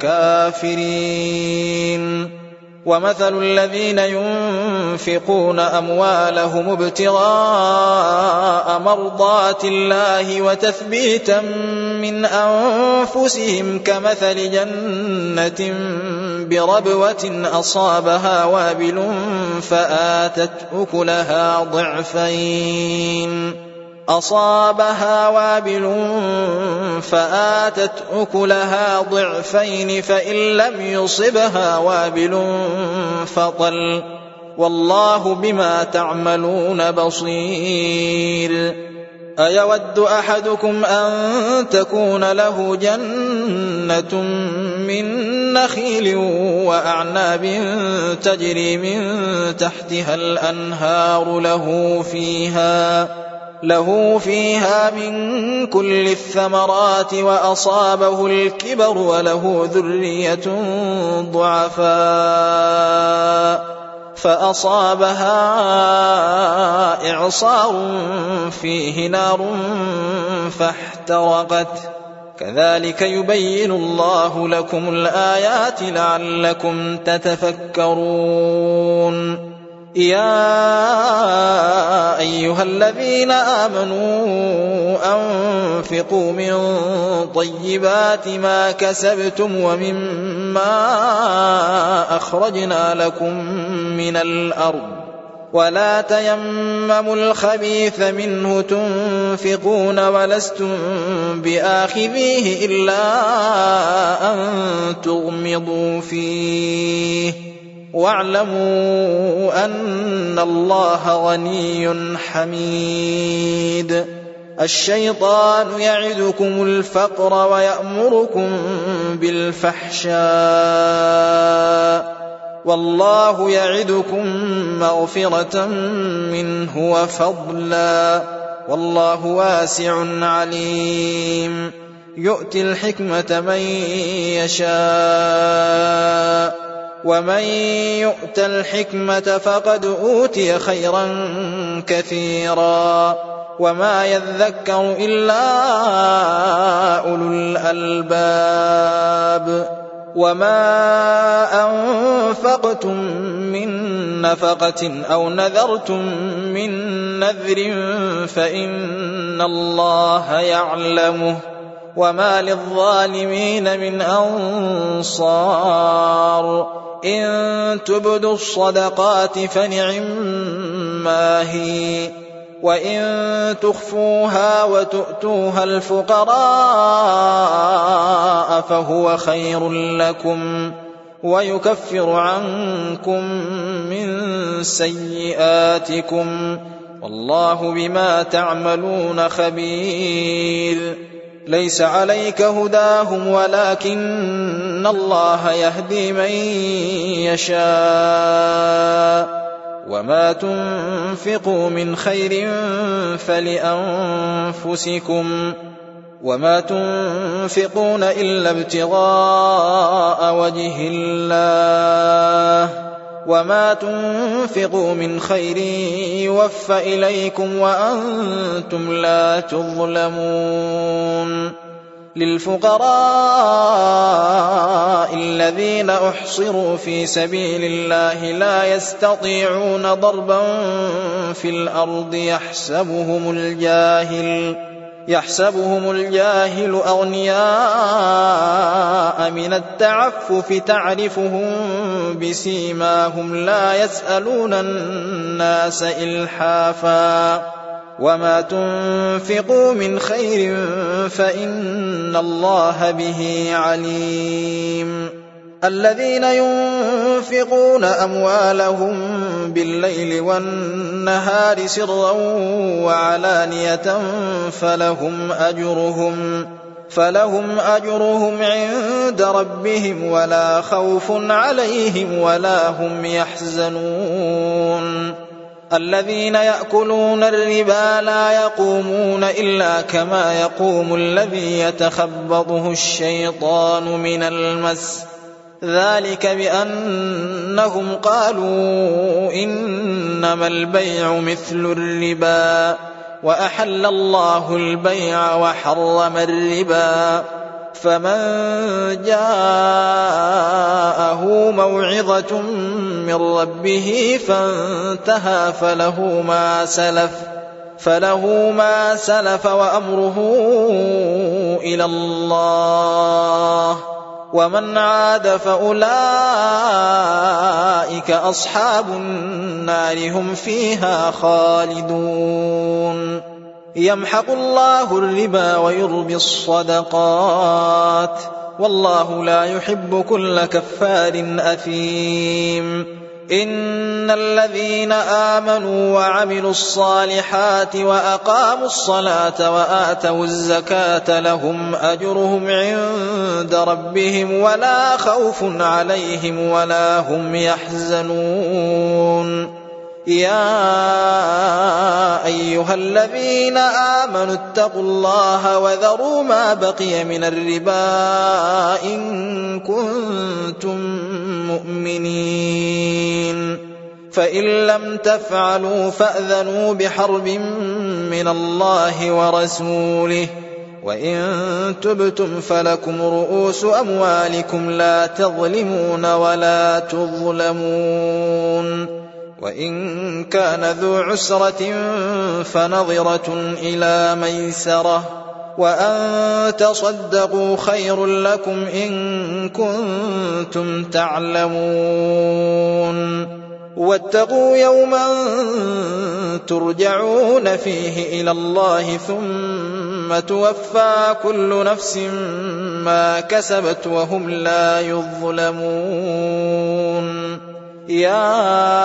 الكافرين ومثل الذين ينفقون أموالهم ابتغاء مرضات الله وتثبيتا من أنفسهم كمثل جنة بربوة أصابها وابل فآتت أكلها ضعفين أصابها وابل فآتت أكلها ضعفين فإن لم يصبها وابل فطل والله بما تعملون بصير أيود أحدكم أن تكون له جنة من نخيل وأعناب تجري من تحتها الأنهار له فيها له فيها من كل الثمرات وأصابه الكبر وله ذرية ضعفاء فأصابها إعصار فيه نار فاحترقت كذلك يبين الله لكم الآيات لعلكم تتفكرون يا أيها الذين آمنوا أنفقوا من طيبات ما كسبتم ومما أخرجنا لكم من الأرض ولا تيمموا الخبيث منه تنفقون ولستم بآخذيه إلا أن تغمضوا فيه واعلموا أن الله غني حميد الشيطان يعدكم الفقر ويأمركم بالفحشاء والله يعدكم مغفرة منه وفضلا والله واسع عليم يؤتي الحكمة من يشاء ومن يؤت الحكمة فقد أوتي خيرا كثيرا وما يذكر إلا أولو الألباب وما أنفقتم من نفقة أو نذرتم من نذر فإن الله يعلمه وما للظالمين من أنصار إن تبدوا الصدقات فنعما هي وإن تخفوها وتؤتوها الفقراء فهو خير لكم ويكفر عنكم من سيئاتكم والله بما تعملون خبير ليس عليك هداهم ولكن الله يهدي من يشاء وما تنفقوا من خير فلأنفسكم وما تنفقون إلا ابتغاء وجه الله وما تنفقوا من خير يوفى إليكم وأنتم لا تظلمون للفقراء الذين أحصروا في سبيل الله لا يستطيعون ضربا في الأرض يحسبهم الجاهل يحسبهم الجاهل أغنياء من التعفف تعرفهم بسيماهم لا يسألون الناس إلحافا وما تنفقوا من خير فإن الله به عليم الذين ينفقون أموالهم بالليل والنهار سرا وعلانية فلهم أجرهم فلهم أجرهم عند ربهم ولا خوف عليهم ولا هم يحزنون الذين يأكلون الربا لا يقومون إلا كما يقوم الذي يتخبطه الشيطان من المس ذلك بأنهم قالوا إنما البيع مثل الربا وأحل الله البيع وحرم الربا فمن جاءه موعظة من ربه فانتهى فله ما سلف فله ما سلف وأمره إلى الله ومن عاد فأولئك أصحاب النار هم فيها خالدون يمحق الله الربا ويربي الصدقات والله لا يحب كل كفار أثيم إن الذين آمنوا وعملوا الصالحات وأقاموا الصلاة وآتوا الزكاة لهم أجرهم عند ربهم ولا خوف عليهم ولا هم يحزنون يا أيها الذين آمنوا اتقوا الله وذروا ما بقي من الربا إن كنتم مؤمنين فإن لم تفعلوا فأذنوا بحرب من الله ورسوله وإن تبتم فلكم رؤوس أموالكم لا تظلمون ولا تظلمون وإن كان ذو عسرة فنظرة إلى ميسرة وأن تصدقوا خير لكم إن كنتم تعلمون واتقوا يوما ترجعون فيه إلى الله ثم توفى كل نفس ما كسبت وهم لا يظلمون يا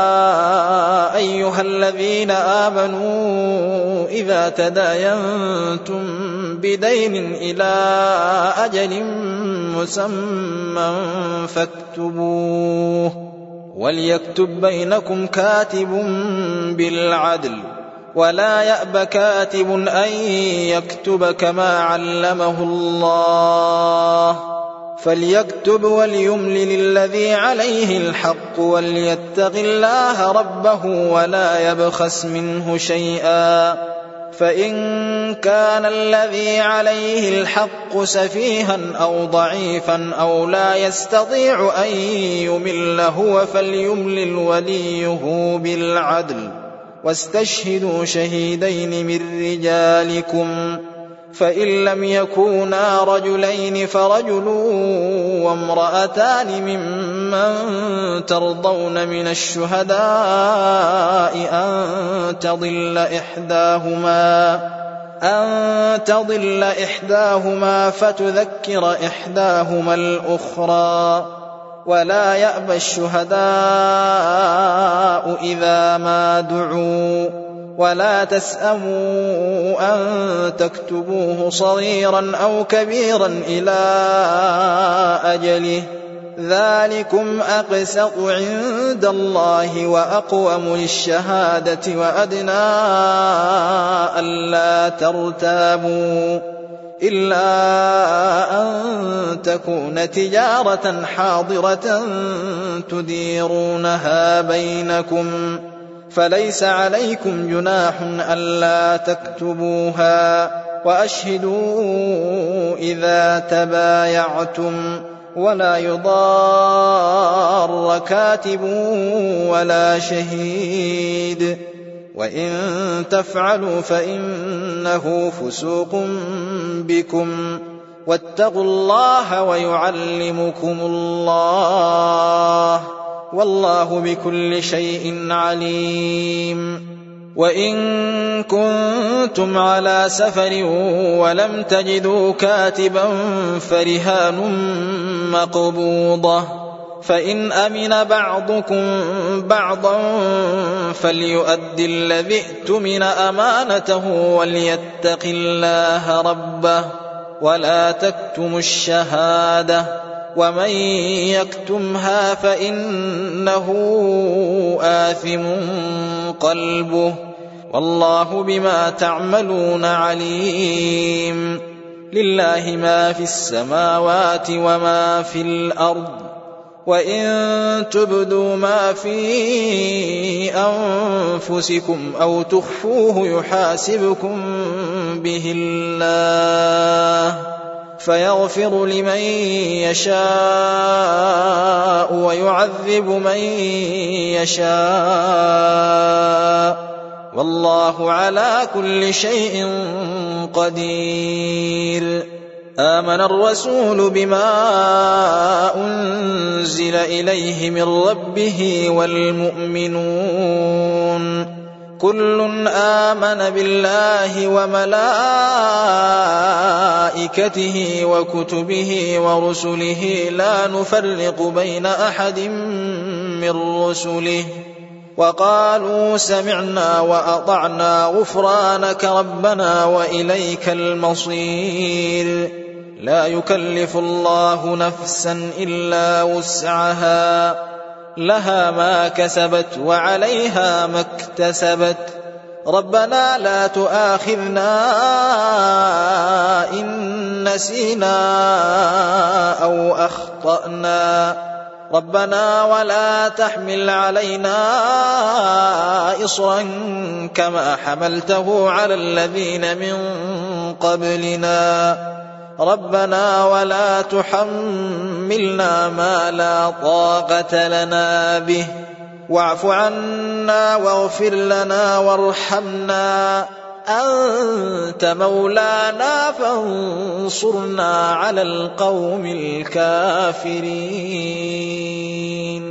أيها الذين آمنوا إذا تداينتم بدين إلى أجل مسمى فاكتبوه وليكتب بينكم كاتب بالعدل ولا يأب كاتب أن يكتب كما علمه الله فليكتب وليملل الذي عليه الحق وليتق الله ربه ولا يبخس منه شيئا فإن كان الذي عليه الحق سفيها أو ضعيفا أو لا يستطيع أن يمل هو فليملل وليه بالعدل واستشهدوا شهيدين من رجالكم فإن لم يكونا رجلين فرجل وامرأتان ممن ترضون من الشهداء أن تضل إحداهما أن تضل إحداهما فتذكر إحداهما الأخرى ولا يأبى الشهداء إذا ما دعوا ولا تسأموا أن تكتبوه صغيرا أو كبيرا إلى أجله ذلكم أقسط عند الله وأقوم للشهادة وأدنى ألا ترتابوا إلا أن تكون تجارة حاضرة تديرونها بينكم فليس عليكم جناح ألا تكتبوها وأشهدوا إذا تبايعتم ولا يضار كاتب ولا شهيد وإن تفعلوا فإنه فسوق بكم واتقوا الله ويعلمكم الله والله بكل شيء عليم. وإن كنتم على سفر ولم تجدوا كاتبا فرهان مقبوضة فإن أمن بعضكم بعضا فليؤد الذي ائتمن أمانته وليتق الله ربه ولا تكتموا الشهادة ومن يكتمها فإنه آثم قلبه والله بما تعملون عليم. لله ما في السماوات وما في الأرض وإن تبدوا ما في أنفسكم أو تخفوه يحاسبكم به الله فيغفر لمن يشاء ويعذب من يشاء والله على كل شيء قدير. آمن الرسول بما أنزل إليه من ربه والمؤمنون كل آمن بالله وملائكته وكتبه ورسله لا نفرق بين أحد من رسله وقالوا سمعنا وأطعنا غفرانك ربنا وإليك المصير. لا يكلف الله نفسا إلا وسعها لها ما كسبت وعليها ما اكتسبت ربنا لا تؤاخذنا إن نسينا أو أخطأنا ربنا ولا تحمل علينا إصرا كما حملته على الذين من قبلنا ربنا ولا تحملنا ما لا طاقة لنا به واعف عنا واغفر لنا وارحمنا أنت مولانا فانصرنا على القوم الكافرين.